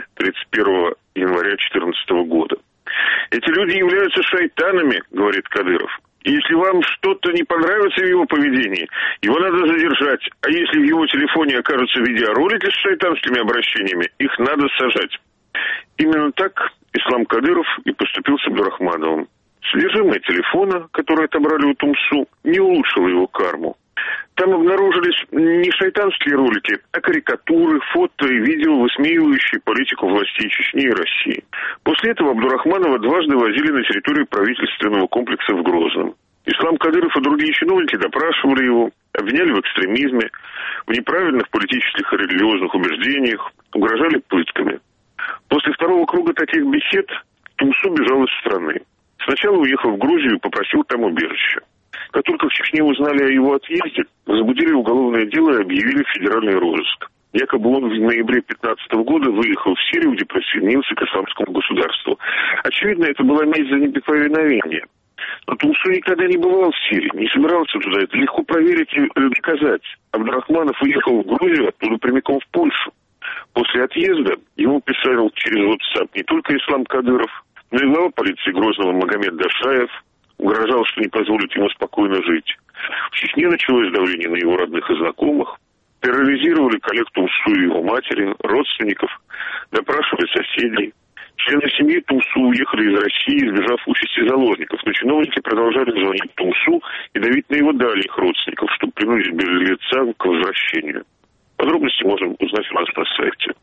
31 января 2014 года. Эти люди являются шайтанами, говорит Кадыров. И если вам что-то не понравится в его поведении, его надо задержать. А если в его телефоне окажутся видеоролики с шайтанскими обращениями, их надо сажать. Именно так Ислам Кадыров и поступил с Абдурахмановым. Содержимое телефона, которое отобрали у Тумсу, не улучшило его карму. Там обнаружились не шайтанские ролики, а карикатуры, фото и видео, высмеивающие политику властей Чечни и России. После этого Абдурахманова дважды возили на территорию правительственного комплекса в Грозном. Ислам Кадыров и другие чиновники допрашивали его, обвиняли в экстремизме, в неправильных политических и религиозных убеждениях, угрожали пытками. После второго круга таких бесед Тумсу бежал из страны. Сначала уехал в Грузию и попросил там убежище. Как только в Чечне узнали о его отъезде, возбудили уголовное дело и объявили федеральный розыск. Якобы он в ноябре 2015 года выехал в Сирию, где присоединился к исламскому государству. Очевидно, это была месть за неповиновение. Но Тумсу никогда не бывал в Сирии, не собирался туда. Это легко проверить и доказать. Абдурахманов уехал в Грузию, оттуда прямиком в Польшу. После отъезда ему писал через WhatsApp не только Ислам Кадыров, но и глава полиции Грозного Магомед Дашаев, угрожал, что не позволит ему спокойно жить. В Чечне началось давление на его родных и знакомых. Терроризировали коллег Тумсу и его матери, родственников, допрашивали соседей. Члены семьи Тумсу уехали из России, избежав участи заложников, но чиновники продолжали звонить Тумсу и давить на его дальних родственников, чтобы принудить беглеца к возвращению. Подробности можно узнать у нас на сайте.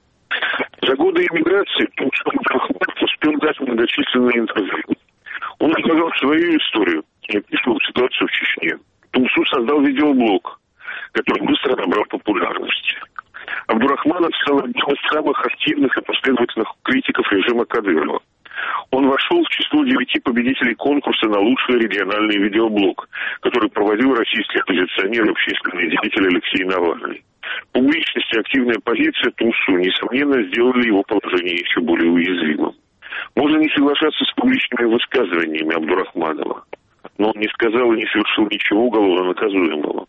За годы эмиграции Тумсу успел дать многочисленные интервью. Он рассказал свою историю и описывал ситуацию в Чечне. Тумсу создал видеоблог, который быстро набрал популярность. Абдурахманов стал одним из самых активных и последовательных критиков режима Кадырова. Он вошел в число 9 победителей конкурса на лучший региональный видеоблог, который проводил российский оппозиционер и общественный деятель Алексей Навальный. Публичность и активная позиция Тумсу, несомненно, сделали его положение еще более уязвимым. Можно не соглашаться с публичными высказываниями Абдурахманова, но он не сказал и не совершил ничего уголовно наказуемого.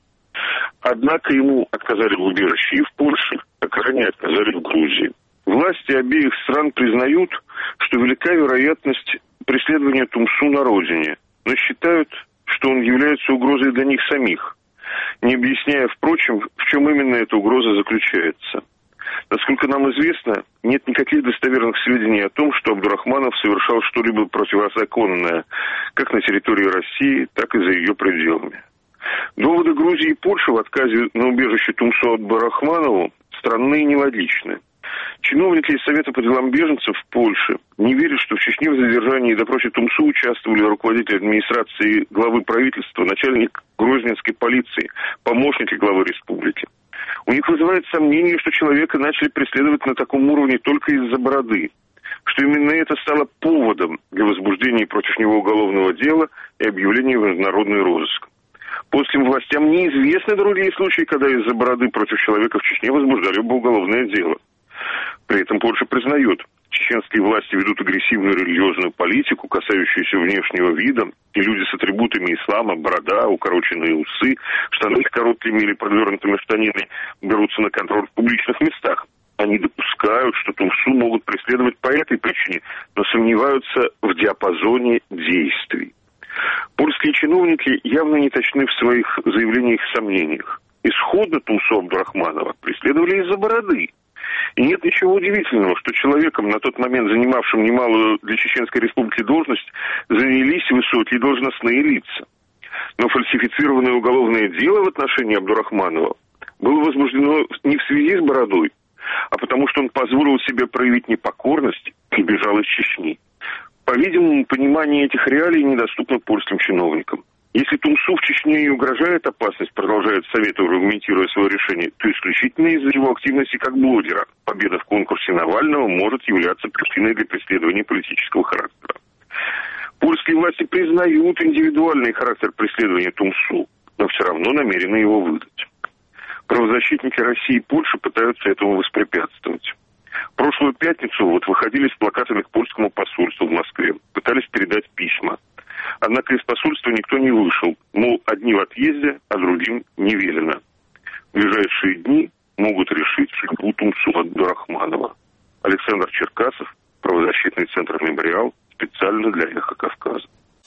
Однако ему отказали в убежище и в Польше, как ранее отказали в Грузии. Власти обеих стран признают, что велика вероятность преследования Тумсу на родине, но считают, что он является угрозой для них самих, не объясняя, впрочем, в чем именно эта угроза заключается. Насколько нам известно, нет никаких достоверных сведений о том, что Абдурахманов совершал что-либо противозаконное, как на территории России, так и за ее пределами. Доводы Грузии и Польши в отказе на убежище Тумсу Абдурахманову странны и нелогичны. Чиновники из Совета по делам беженцев в Польше не верят, что в Чечне в задержании и допросе Тумсу участвовали руководитель администрации главы правительства, начальник грозненской полиции, помощники главы республики. У них вызывает сомнение, что человека начали преследовать на таком уровне только из-за бороды, что именно это стало поводом для возбуждения против него уголовного дела и объявления в международный розыск. Польским властям неизвестны другие случаи, когда из-за бороды против человека в Чечне возбуждали бы уголовное дело. При этом Польша признает, чеченские власти ведут агрессивную религиозную политику, касающуюся внешнего вида, и люди с атрибутами ислама, борода, укороченные усы, штаны с короткими или продвернутыми штанинами берутся на контроль в публичных местах. Они допускают, что Тумсу могут преследовать по этой причине, но сомневаются в диапазоне действий. Польские чиновники явно не точны в своих заявлениях и сомнениях. Исходно Тумсу Абдурахманова преследовали из-за бороды. И нет ничего удивительного, что человеком, на тот момент занимавшим немалую для Чеченской Республики должность, занялись высокие должностные лица. Но фальсифицированное уголовное дело в отношении Абдурахманова было возбуждено не в связи с бородой, а потому что он позволил себе проявить непокорность и бежал из Чечни. По-видимому, понимание этих реалий недоступно польским чиновникам. Если Тумсу в Чечне и угрожает опасность, продолжает Советов, аргументируя свое решение, то исключительно из-за его активности как блогера. Победа в конкурсе Навального может являться причиной для преследования политического характера. Польские власти признают индивидуальный характер преследования Тумсу, но все равно намерены его выдать. Правозащитники России и Польши пытаются этому воспрепятствовать. В прошлую пятницу выходили с плакатами к польскому посольству в Москве, пытались передать письма. Однако из посольства никто не вышел. Мол, одни в отъезде, а другим не велено. В ближайшие дни могут решить судьбу Тумсу Абдурахманова. Александр Черкасов, правозащитный центр «Мемориал», специально для «Эхо Кавказа».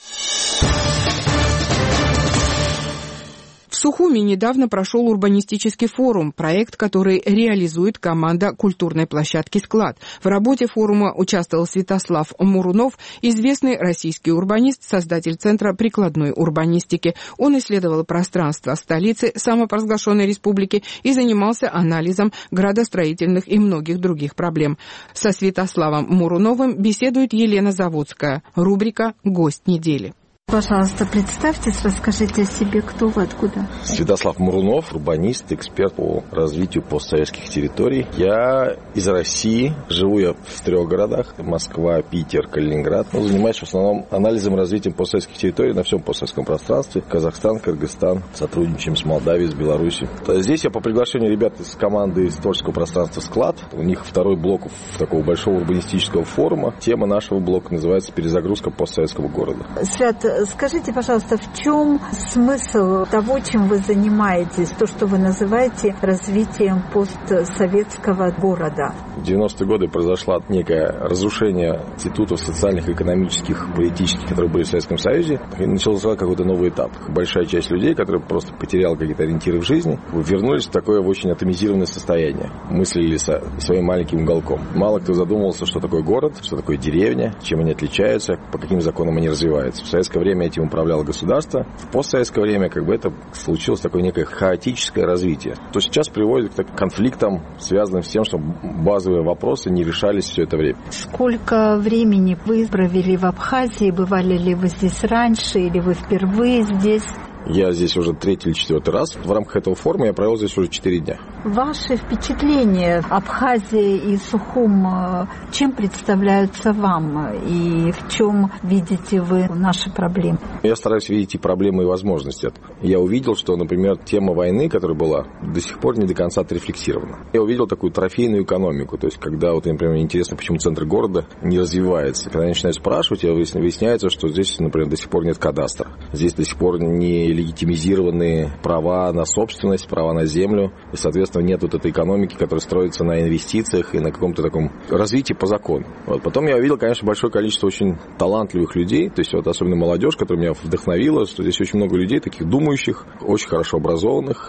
В Сухуми недавно прошел урбанистический форум, проект, который реализует команда культурной площадки «Склад». В работе форума участвовал Святослав Мурунов, известный российский урбанист, создатель Центра прикладной урбанистики. Он исследовал пространство столицы, самопровозглашенной республики, и занимался анализом градостроительных и многих других проблем. Со Святославом Муруновым беседует Елена Заводская. Рубрика «Гость недели». Пожалуйста, представьтесь, расскажите о себе, кто вы, откуда. Святослав Мурунов, урбанист, эксперт по развитию постсоветских территорий. Я из России, живу я в 3 городах, Москва, Питер, Калининград. Занимаюсь в основном анализом и развитием постсоветских территорий на всем постсоветском пространстве. Казахстан, Кыргызстан, сотрудничаем с Молдавией, с Беларусью. Здесь я по приглашению ребят из команды из творческого пространства «Склад». У них 2-й блок такого большого урбанистического форума. Тема нашего блока называется «Перезагрузка постсоветского города». Свят, скажите, пожалуйста, в чем смысл того, чем вы занимаетесь, то, что вы называете развитием постсоветского города? В 90-е годы произошло некое разрушение институтов социальных, экономических, политических, которые были в Советском Союзе, и начался какой-то новый этап. Большая часть людей, которые просто потеряла какие-то ориентиры в жизни, вернулись в такое очень атомизированное состояние. Мыслили своим маленьким уголком. Мало кто задумывался, что такое город, что такое деревня, чем они отличаются, по каким законам они развиваются. В советское время этим управляло государство. В постсоветское время это случилось такое некое хаотическое развитие. То сейчас приводит к конфликтам, связанным с тем, что базовые вопросы не решались все это время. Сколько времени вы провели в Абхазии? Бывали ли вы здесь раньше или вы впервые здесь? Я здесь уже 3-й или 4-й раз. В рамках этого форума я провел здесь уже 4 дня. Ваши впечатления Абхазия и Сухум чем представляются вам? И в чем видите вы наши проблемы? Я стараюсь видеть и проблемы, и возможности. Я увидел, что, например, тема войны, которая была, до сих пор не до конца отрефлексирована. Я увидел такую трофейную экономику. То есть, когда, например, интересно, почему центр города не развивается. Когда я начинаю спрашивать, выясняется, что здесь, например, до сих пор нет кадастра. Здесь до сих пор не легитимизированные права на собственность, права на землю. И, соответственно, нет этой экономики, которая строится на инвестициях и на каком-то таком развитии по закону. Потом я увидел, конечно, большое количество очень талантливых людей, то есть особенно молодежь, которая меня вдохновила, что здесь очень много людей, таких думающих, очень хорошо образованных, с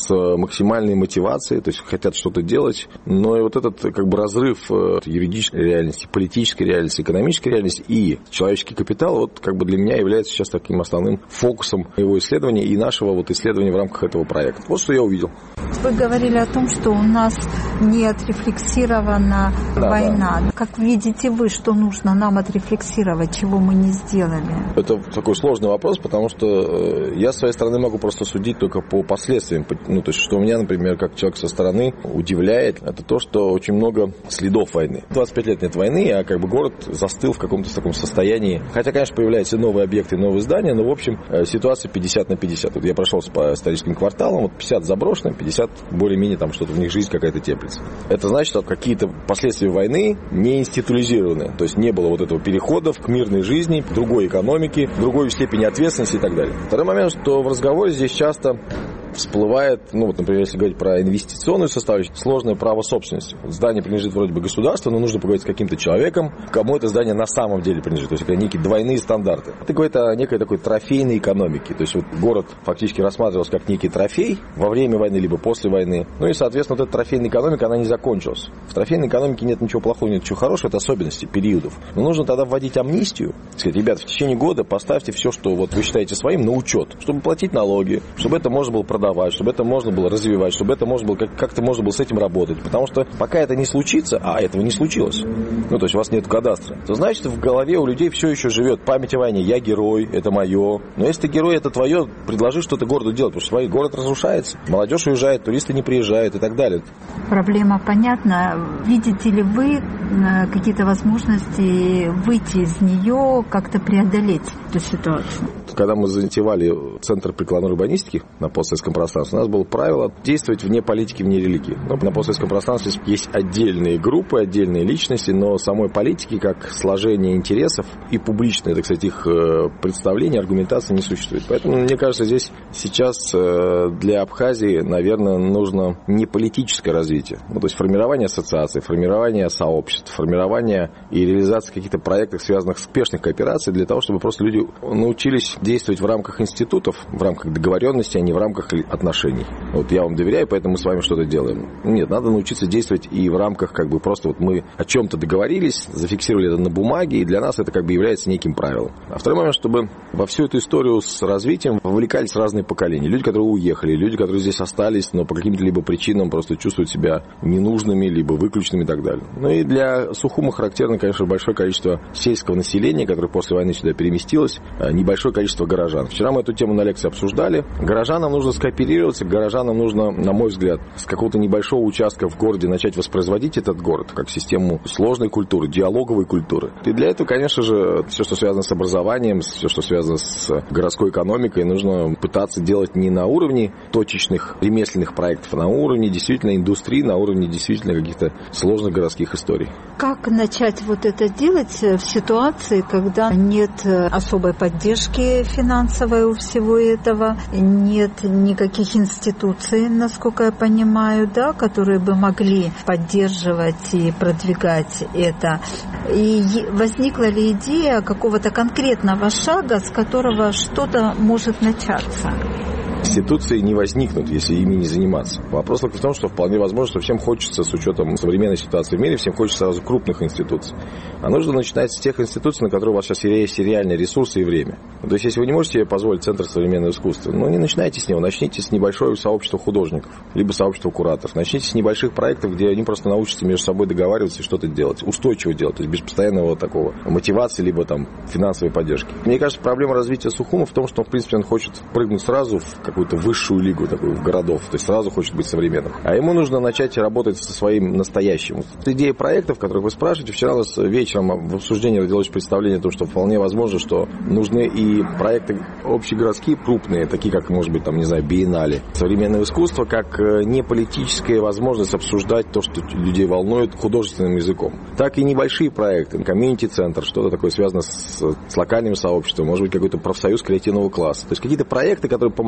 с максимальной мотивацией, то есть хотят что-то делать, но и вот этот как бы разрыв юридической реальности, политической реальности, экономической реальности и человеческий капитал, вот как бы для меня является сейчас таким основным фокусом его исследования и нашего вот исследования в рамках этого проекта. Вот что я увидел. Вы говорили о том, что у нас не отрефлексирована война. Да. Как видите вы, что нужно нам отрефлексировать, чего мы не сделали? Это такой сложный вопрос, потому что я с своей стороны могу просто судить только по последствиям. Ну, то есть, что меня, например, как человек со стороны удивляет, это то, что очень много следов войны. 25 лет нет войны, а как бы город застыл в каком-то таком состоянии. Хотя, конечно, появляются новые объекты, новые здания, но, в общем, ситуация 50 на 50. Вот я прошелся по историческим кварталам, вот 50 заброшено, 50 более-менее там что-то в них жизнь какая-то теплится. Это значит, что какие-то последствия войны не институализированы. То есть не было вот этого перехода к мирной жизни, к другой экономике, к другой степени ответственности и так далее. Второй момент, что в разговоре здесь часто всплывает, ну вот, например, если говорить про инвестиционную составляющую, сложное право собственности. Здание принадлежит вроде бы государству, но нужно поговорить с каким-то человеком, кому это здание на самом деле принадлежит. То есть это некие двойные стандарты. Это говорит о некой такой трофейной экономике. То есть вот город фактически рассматривался как некий трофей во время войны, либо после войны. Ну и, соответственно, вот эта трофейная экономика, она не закончилась. В трофейной экономике нет ничего плохого, нет ничего хорошего, это особенности периодов. Но нужно тогда вводить амнистию. Сказать, ребята, в течение года поставьте все, что вот вы считаете своим, на учет, чтобы платить налоги, чтобы это можно было продавать, чтобы это можно было развивать, чтобы это можно было как-то можно было с этим работать. Потому что пока это не случится, а этого не случилось, ну, то есть у вас нет кадастра, то значит в голове у людей все еще живет память о войне. Я герой, это мое. Но если ты герой, это твое, предложи что-то городу делать, потому что город разрушается, молодежь уезжает, туристы не приезжают и так далее. Проблема понятна. Видите ли вы какие-то возможности выйти из нее, как-то преодолеть эту ситуацию? Когда мы затевали Центр прикладной урбанистики на постсоветском пространстве, у нас было правило действовать вне политики, вне религии. Но на постсоветском пространстве есть отдельные группы, отдельные личности, но самой политики, как сложение интересов и публичное, так сказать, их представление, аргументации не существует. Поэтому, мне кажется, здесь сейчас для Абхазии, наверное, нужно не политическое развитие, ну, то есть формирование ассоциаций, формирование сообществ, формирование и реализация каких-то проектов, связанных с успешных коопераций, для того, чтобы просто люди научились действовать в рамках институтов, в рамках договоренности, а не в рамках отношений. Вот я вам доверяю, поэтому мы с вами что-то делаем. Нет, надо научиться действовать и в рамках как бы просто вот мы о чем-то договорились, зафиксировали это на бумаге, и для нас это как бы является неким правилом. А второй момент, чтобы во всю эту историю с развитием вовлекались разные поколения. Люди, которые уехали, люди, которые здесь остались, но по каким-то либо причинам просто чувствуют себя ненужными, либо выключенными и так далее. Ну и для Сухума характерно, конечно, большое количество сельского населения, которое после войны сюда переместилось, небольшое количество горожан. Вчера мы эту тему на лекции обсуждали. Горожанам нужно скооперироваться, горожанам нужно, на мой взгляд, с какого-то небольшого участка в городе начать воспроизводить этот город как систему сложной культуры, диалоговой культуры. И для этого, конечно же, все, что связано с образованием, все, что связано с городской экономикой, нужно пытаться делать не на уровне точечных ремесленных проектов, а на уровне действительно индустрии, на уровне действительно каких-то сложных городских историй. Как начать вот это делать в ситуации, когда нет особой поддержки финансовой у всего этого, нет никаких институций, насколько я понимаю, да, которые бы могли поддерживать и продвигать это? И возникла ли идея какого-то конкретного шага, с которого что-то может начаться? Институции не возникнут, если ими не заниматься. Вопрос только в том, что вполне возможно, что всем хочется, с учетом современной ситуации в мире, всем хочется сразу крупных институций. А нужно начинать с тех институций, на которые у вас сейчас есть реальные ресурсы и время. То есть, если вы не можете себе позволить Центр современного искусства, ну, не начинайте с него, начните с небольшого сообщества художников, либо сообщества кураторов. Начните с небольших проектов, где они просто научатся между собой договариваться и что-то делать, устойчиво делать, то есть без постоянного такого мотивации, либо там финансовой поддержки. Мне кажется, проблема развития Сухума в том, что, в принципе, он хочет прыгнуть сразу в какую-то высшую лигу такую, в городов, то есть сразу хочет быть современным. А ему нужно начать работать со своим настоящим. Идея проектов, которых вы спрашиваете, вчера у нас вечером в обсуждении родилось представление о том, что вполне возможно, что нужны и проекты общегородские, крупные, такие как, может быть, там, не знаю, биеннале, современного искусства, как не политическая возможность обсуждать то, что людей волнует, художественным языком. Так и небольшие проекты, комьюнити-центр, что-то такое связано с локальным сообществом, может быть, какой-то профсоюз креативного класса. То есть какие-то проекты, которые помогали бы людям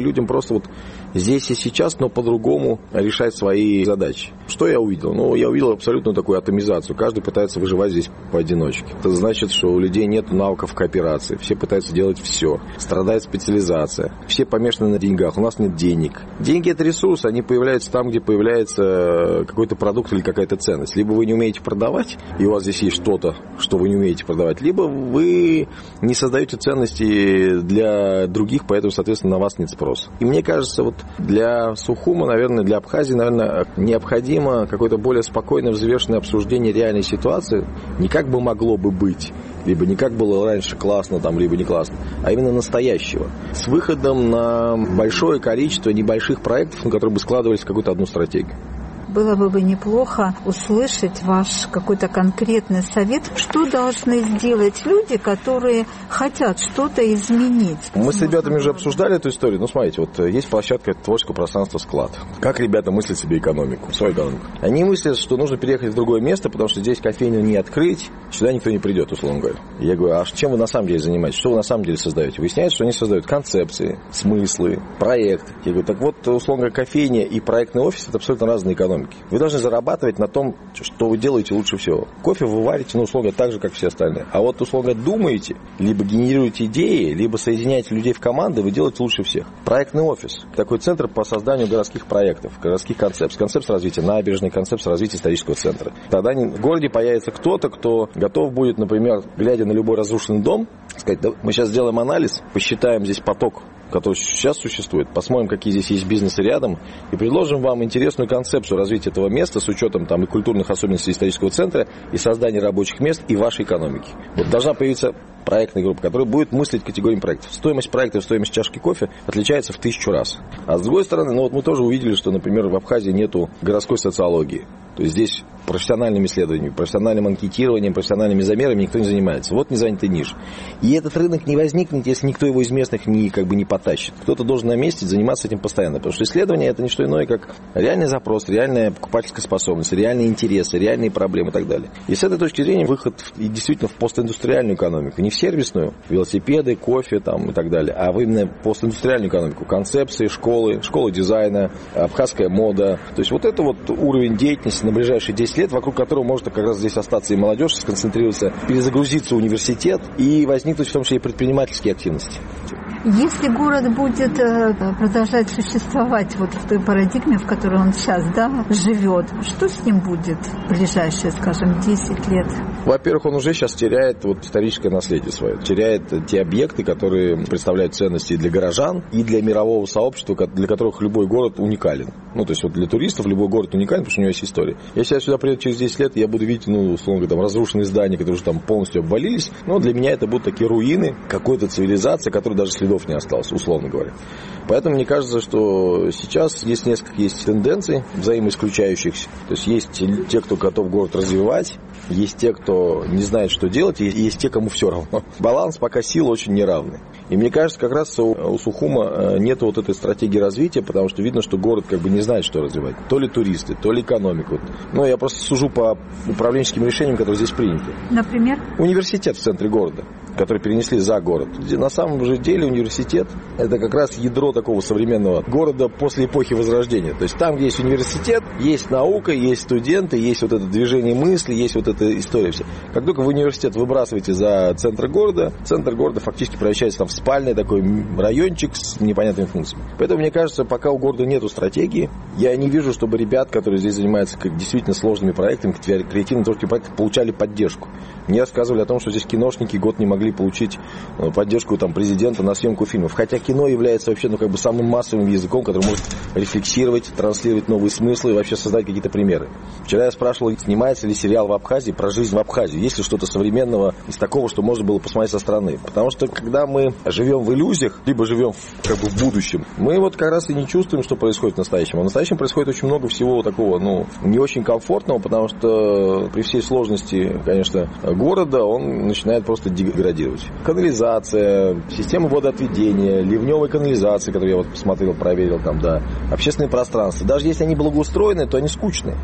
людям просто вот здесь и сейчас, но по-другому решать свои задачи. Что я увидел? Ну, я увидел абсолютно такую атомизацию. Каждый пытается выживать здесь поодиночке. Это значит, что у людей нет навыков кооперации. Все пытаются делать все. Страдает специализация. Все помешаны на деньгах. У нас нет денег. Деньги – это ресурс. Они появляются там, где появляется какой-то продукт или какая-то ценность. Либо вы не умеете продавать, и у вас здесь есть что-то, что вы не умеете продавать, либо вы не создаете ценности для других, поэтому, соответственно, на вас нет спроса. И мне кажется, вот для Сухума, наверное, для Абхазии, наверное, необходимо какое-то более спокойное, взвешенное обсуждение реальной ситуации, не как бы могло бы быть, либо не как было раньше классно, там, либо не классно, а именно настоящего, с выходом на большое количество небольших проектов, которые бы складывались в какую-то одну стратегию. Было бы неплохо услышать ваш какой-то конкретный совет, что должны сделать люди, которые хотят что-то изменить. Мы с ребятами уже обсуждали эту историю. Ну, смотрите, вот есть площадка творческого пространства «Склад». Как ребята мыслят себе экономику, свою экономику? Они мыслят, что нужно переехать в другое место, потому что здесь кофейню не открыть, сюда никто не придет, условно говоря. Я говорю, а чем вы на самом деле занимаетесь? Что вы на самом деле создаете? Выясняется, что они создают концепции, смыслы, проекты. Я говорю, так вот, условно говоря, кофейня и проектный офис – это абсолютно разные экономики. Вы должны зарабатывать на том, что вы делаете лучше всего. Кофе вы варите, ну, условно, так же, как все остальные. А вот, условно, думаете, либо генерируете идеи, либо соединяете людей в команды, вы делаете лучше всех. Проектный офис. Такой центр по созданию городских проектов, городских концепций. Концепция развития набережной, концепция развития исторического центра. Тогда в городе появится кто-то, кто готов будет, например, глядя на любой разрушенный дом, сказать, да, мы сейчас сделаем анализ, посчитаем здесь поток, который сейчас существует, посмотрим, какие здесь есть бизнесы рядом, и предложим вам интересную концепцию развития этого места с учетом там и культурных особенностей исторического центра, и создания рабочих мест, и вашей экономики. Вот должна появиться проектная группа, которая будет мыслить категориями проектов. Стоимость проекта и стоимость чашки кофе отличается в 1000 раз. А с другой стороны, ну вот мы тоже увидели, что, например, в Абхазии нету городской социологии. То есть здесь профессиональными исследованиями, профессиональным анкетированием, профессиональными замерами никто не занимается. Вот незанятая ниша. И этот рынок не возникнет, если никто его из местных не потащит. Кто-то должен на месте заниматься этим постоянно. Потому что исследование – это не что иное, как реальный запрос, реальная покупательская способность, реальные интересы, реальные проблемы и так далее. И с этой точки зрения выход действительно в постиндустриальную экономику. Не в сервисную, велосипеды, кофе там, и так далее, а именно постиндустриальную экономику. Концепции, школы дизайна, абхазская мода. То есть вот это вот уровень деятельности на ближайшие 10 лет, вокруг которого может как раз здесь остаться и молодежь, сконцентрироваться, перезагрузиться университет и возникнуть в том числе и предпринимательские активности. Если город будет продолжать существовать вот в той парадигме, в которой он сейчас, да, живет, что с ним будет в ближайшие, скажем, 10 лет? Во-первых, он уже сейчас теряет вот историческое наследие свое, теряет те объекты, которые представляют ценности и для горожан, и для мирового сообщества, для которых любой город уникален. Ну, то есть вот для туристов любой город уникален, потому что у него есть история. Если я сюда приеду через 10 лет, я буду видеть, ну, условно говоря, там разрушенные здания, которые уже там полностью обвалились, но для меня это будут такие руины какой-то цивилизации, которой даже следов не осталось, условно говоря. Поэтому мне кажется, что сейчас есть несколько тенденций взаимоисключающихся. То есть есть те, кто готов город развивать, есть те, кто не знает, что делать, и есть те, кому все равно. Баланс пока сил очень неравный. И мне кажется, как раз у Сухума нет вот этой стратегии развития, потому что видно, что город как бы не знает, что развивать. То ли туристы, то ли экономику. Ну, я просто сужу по управленческим решениям, которые здесь приняты. Например? Университет в центре города, который перенесли за город. На самом же деле университет – это как раз ядро такого современного города после эпохи Возрождения. То есть там, где есть университет, есть наука, есть студенты, есть вот это движение мысли, есть вот эта история вся. Как только вы университет выбрасываете за центр города фактически превращается там в спальный такой райончик с непонятными функциями. Поэтому, мне кажется, пока у города нету стратегии, я не вижу, чтобы ребят, которые здесь занимаются действительно сложными проектами, креативными творческими проектами, получали поддержку. Мне рассказывали о том, что здесь киношники год не могли получить поддержку там, президента на съемку фильмов. Хотя кино является вообще самым массовым языком, который может рефлексировать, транслировать новые смыслы и вообще создать какие-то примеры. Вчера я спрашивал, снимается ли сериал в Абхазии про жизнь в Абхазии. Есть ли что-то современного из такого, что можно было посмотреть со стороны. Потому что когда мы живем в иллюзиях, либо живем в будущем, мы вот как раз и не чувствуем, что происходит в настоящем. А в настоящем происходит очень много всего такого, не очень комфортного, потому что при всей сложности, конечно, города, он начинает просто деградировать. Канализация, система водоотведения, ливневой канализации, которую я вот посмотрел, проверил, там, да, общественные пространства. Даже если они благоустроены, то они скучные.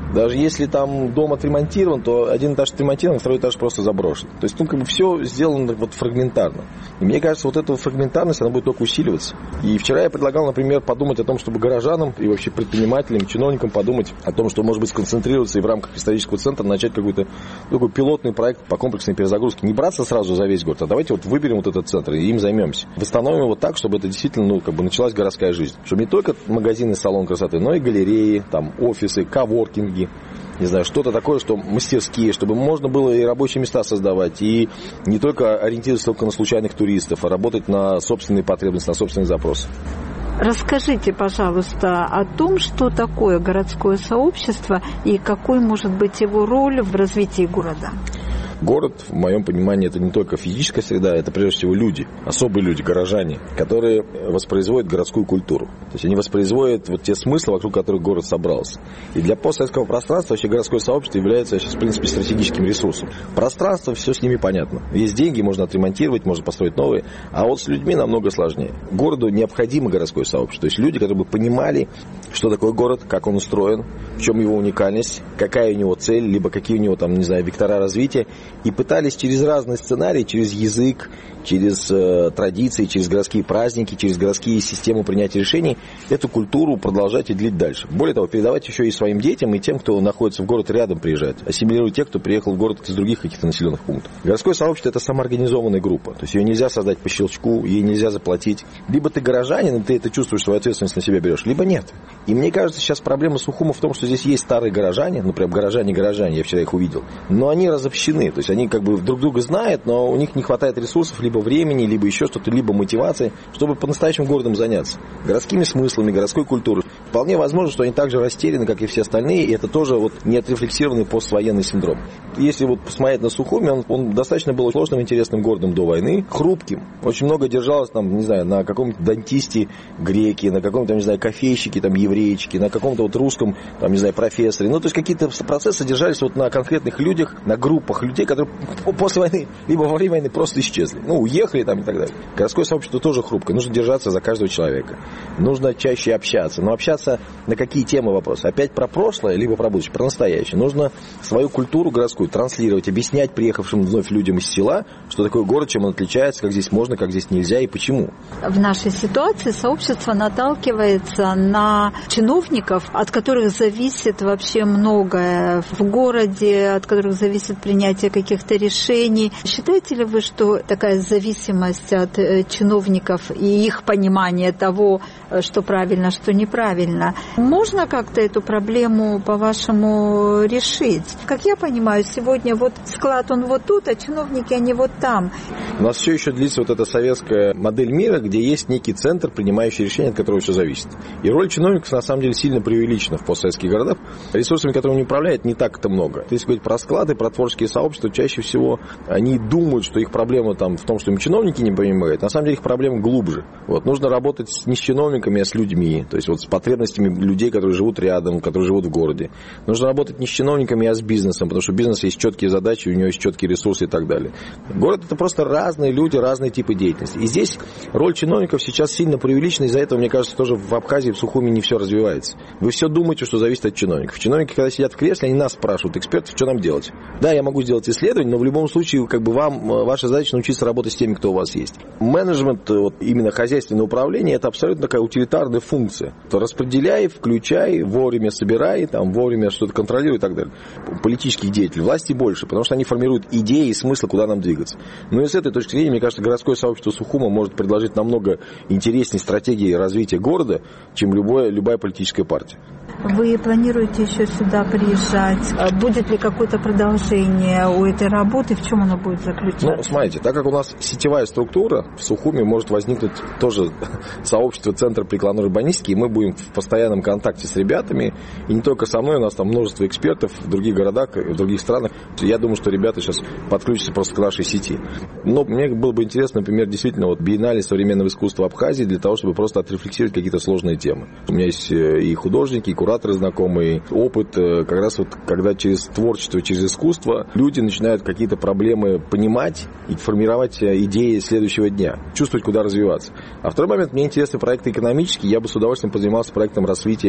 Даже если там дом отремонтирован, то один этаж отремонтирован, второй этаж просто заброшен. То есть, все сделано вот фрагментарно. И мне кажется, вот эта фрагментарность, она будет только усиливаться. И вчера я предлагал, например, подумать о том, чтобы горожанам и вообще предпринимателям, чиновникам подумать о том, что, может быть, сконцентрироваться и в рамках исторического центра начать какой-то такой пилотный проект по комплексной перезагрузке. Не браться сразу за весь город, а давайте вот выберем вот этот центр и им займемся. Восстановим его так, чтобы это действительно, началась городская жизнь. Чтобы не только магазины, салон красоты, но и галереи, там, офисы, коворкинги, не знаю, что-то такое, что мастерские, чтобы можно было и рабочие места создавать, и не только ориентироваться только на случайных туристов, а работать на собственные потребности, на собственные запросы. Расскажите, пожалуйста, о том, что такое городское сообщество и какой может быть его роль в развитии города. Город, в моем понимании, это не только физическая среда, это прежде всего люди, особые люди, горожане, которые воспроизводят городскую культуру. То есть они воспроизводят вот те смыслы, вокруг которых город собрался. И для постсоветского пространства вообще городское сообщество является сейчас, в принципе, стратегическим ресурсом. Пространство, все с ними понятно. Есть деньги, можно отремонтировать, можно построить новые, а вот с людьми намного сложнее. Городу необходимо городское сообщество. То есть люди, которые бы понимали, что такое город, как он устроен, в чем его уникальность, какая у него цель, либо какие у него там, не знаю, вектора развития, и пытались через разные сценарии, через язык, через традиции, через городские праздники, через городские системы принятия решений эту культуру продолжать и длить дальше. Более того, передавать еще и своим детям, и тем, кто находится в город рядом, приезжать. Ассимилировать тех, кто приехал в город из других каких-то населенных пунктов. Городское сообщество – это самоорганизованная группа. То есть ее нельзя создать по щелчку, ей нельзя заплатить. Либо ты горожанин, и ты это чувствуешь, свою ответственность на себя берешь, либо нет. И мне кажется, сейчас проблема Сухума в том, что здесь есть старые горожане, ну прям горожане, я вчера их увидел, но они разобщены. То есть они как бы друг друга знают, но у них не хватает ресурсов, либо времени, либо еще что-то, либо мотивации, чтобы по-настоящему городом заняться. Городскими смыслами, городской культурой. Вполне возможно, что они так же растеряны, как и все остальные, и это тоже вот неотрефлексированный поствоенный синдром. Если вот посмотреть на Сухуми, он достаточно был сложным, интересным городом до войны, хрупким. Очень много держалось там, не знаю, на каком-то дантисте греки, на каком-то, не знаю, кофейщике, там, еврейчике, на каком-то вот русском, там, не знаю, профессоре. Ну, то есть какие-то процессы держались вот на конкретных людях, на группах людей, которые после войны, либо во время войны просто исчезли. Ну, уехали там и так далее. Городское сообщество тоже хрупкое. Нужно держаться за каждого человека. Нужно чаще общаться. Но общаться на какие темы вопросы? Опять про прошлое, либо про будущее, про настоящее. Нужно свою культуру городскую транслировать, объяснять приехавшим вновь людям из села, что такое город, чем он отличается, как здесь можно, как здесь нельзя и почему. В нашей ситуации сообщество наталкивается на чиновников, от которых зависит вообще многое в городе, от которых зависит принятие каких-то решений. Считаете ли вы, что такая зависимость от чиновников и их понимание того, что правильно, что неправильно, можно как-то эту проблему, по-вашему, решить? Как я понимаю, сегодня вот склад он вот тут, а чиновники они вот там. У нас все еще длится вот эта советская модель мира, где есть некий центр, принимающий решения, от которого все зависит. И роль чиновников, на самом деле, сильно преувеличена в постсоветских городах. Ресурсами, которыми они управляют, не так-то много. Если говорить про склады, про творческие сообщества, чаще всего они думают, что их проблема там в том, что им чиновники не понимают. На самом деле их проблема глубже. Вот, нужно работать не с чиновниками, а с людьми. То есть вот с потребностями людей, которые живут рядом, которые живут в городе. Нужно работать не с чиновниками, а с бизнесом, потому что у бизнеса есть четкие задачи, у него есть четкие ресурсы и так далее. Город — это просто разные люди, разные типы деятельности. И здесь роль чиновников сейчас сильно преувеличена, из-за этого, мне кажется, тоже в Абхазии, в Сухуми не все развивается. Вы все думаете, что зависит от чиновников. Чиновники, когда сидят в кресле, они нас спрашивают, экспертов, что нам делать. Да, я могу сделать исследование, но в любом случае, как бы ваша задача научиться работать с теми, кто у вас есть. Менеджмент, вот именно хозяйственное управление, это абсолютно такая утилитарная функция. То распределяй, включай, вовремя собирай, там, вовремя что-то контролируй и так далее. Политических деятелей, власти больше, потому что они формируют идеи и смыслы, куда нам двигаться. Ну и с этой точки зрения, мне кажется, городское сообщество Сухума может предложить намного интереснее стратегии развития города, чем любая политическая партия. Вы планируете еще сюда приезжать? Будет ли какое-то продолжение у этой работы? В чем оно будет заключаться? Ну, смотрите, так как у нас сетевая структура, в Сухуми может возникнуть тоже сообщество Центра прикладной урбанистики, и мы будем в постоянном контакте с ребятами, и не только со мной, у нас там множество экспертов в других городах, в других странах. Я думаю, что ребята сейчас подключатся просто к нашей сети. Но мне было бы интересно, например, действительно, вот биеннале современного искусства Абхазии для того, чтобы просто отрефлексировать какие-то сложные темы. У меня есть и художники, и кураторы знакомые, опыт, как раз вот когда через творчество, через искусство люди начинают какие-то проблемы понимать и формировать идеи следующего дня, чувствовать, куда развиваться. А второй момент, мне интересны проекты экономические, я бы с удовольствием позанимался проектом развития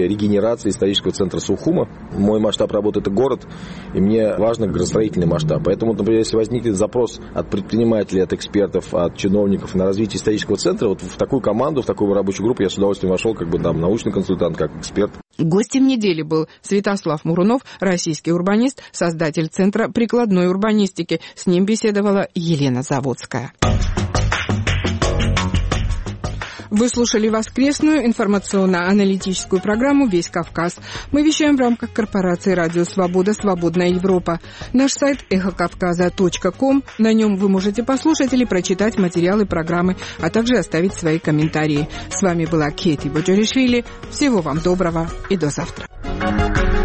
регенерации исторического центра Сухума. Мой масштаб работы – это город, и мне важен градостроительный масштаб. Поэтому, например, если возникнет запрос от предпринимателей, от экспертов, от чиновников на развитие исторического центра, вот в такую команду, в такую рабочую группу я с удовольствием вошел, как бы там научный консультант, как эксперт. Гостем недели был Святослав Мурунов, российский урбанист, создатель Центра прикладной урбанистики. С ним беседовала Елена Заводская. Вы слушали воскресную информационно-аналитическую программу «Весь Кавказ». Мы вещаем в рамках корпорации «Радио Свобода. Свободная Европа». Наш сайт эхокавказа.ком. На нем вы можете послушать или прочитать материалы программы, а также оставить свои комментарии. С вами была Кети Боджоришвили. Всего вам доброго и до завтра.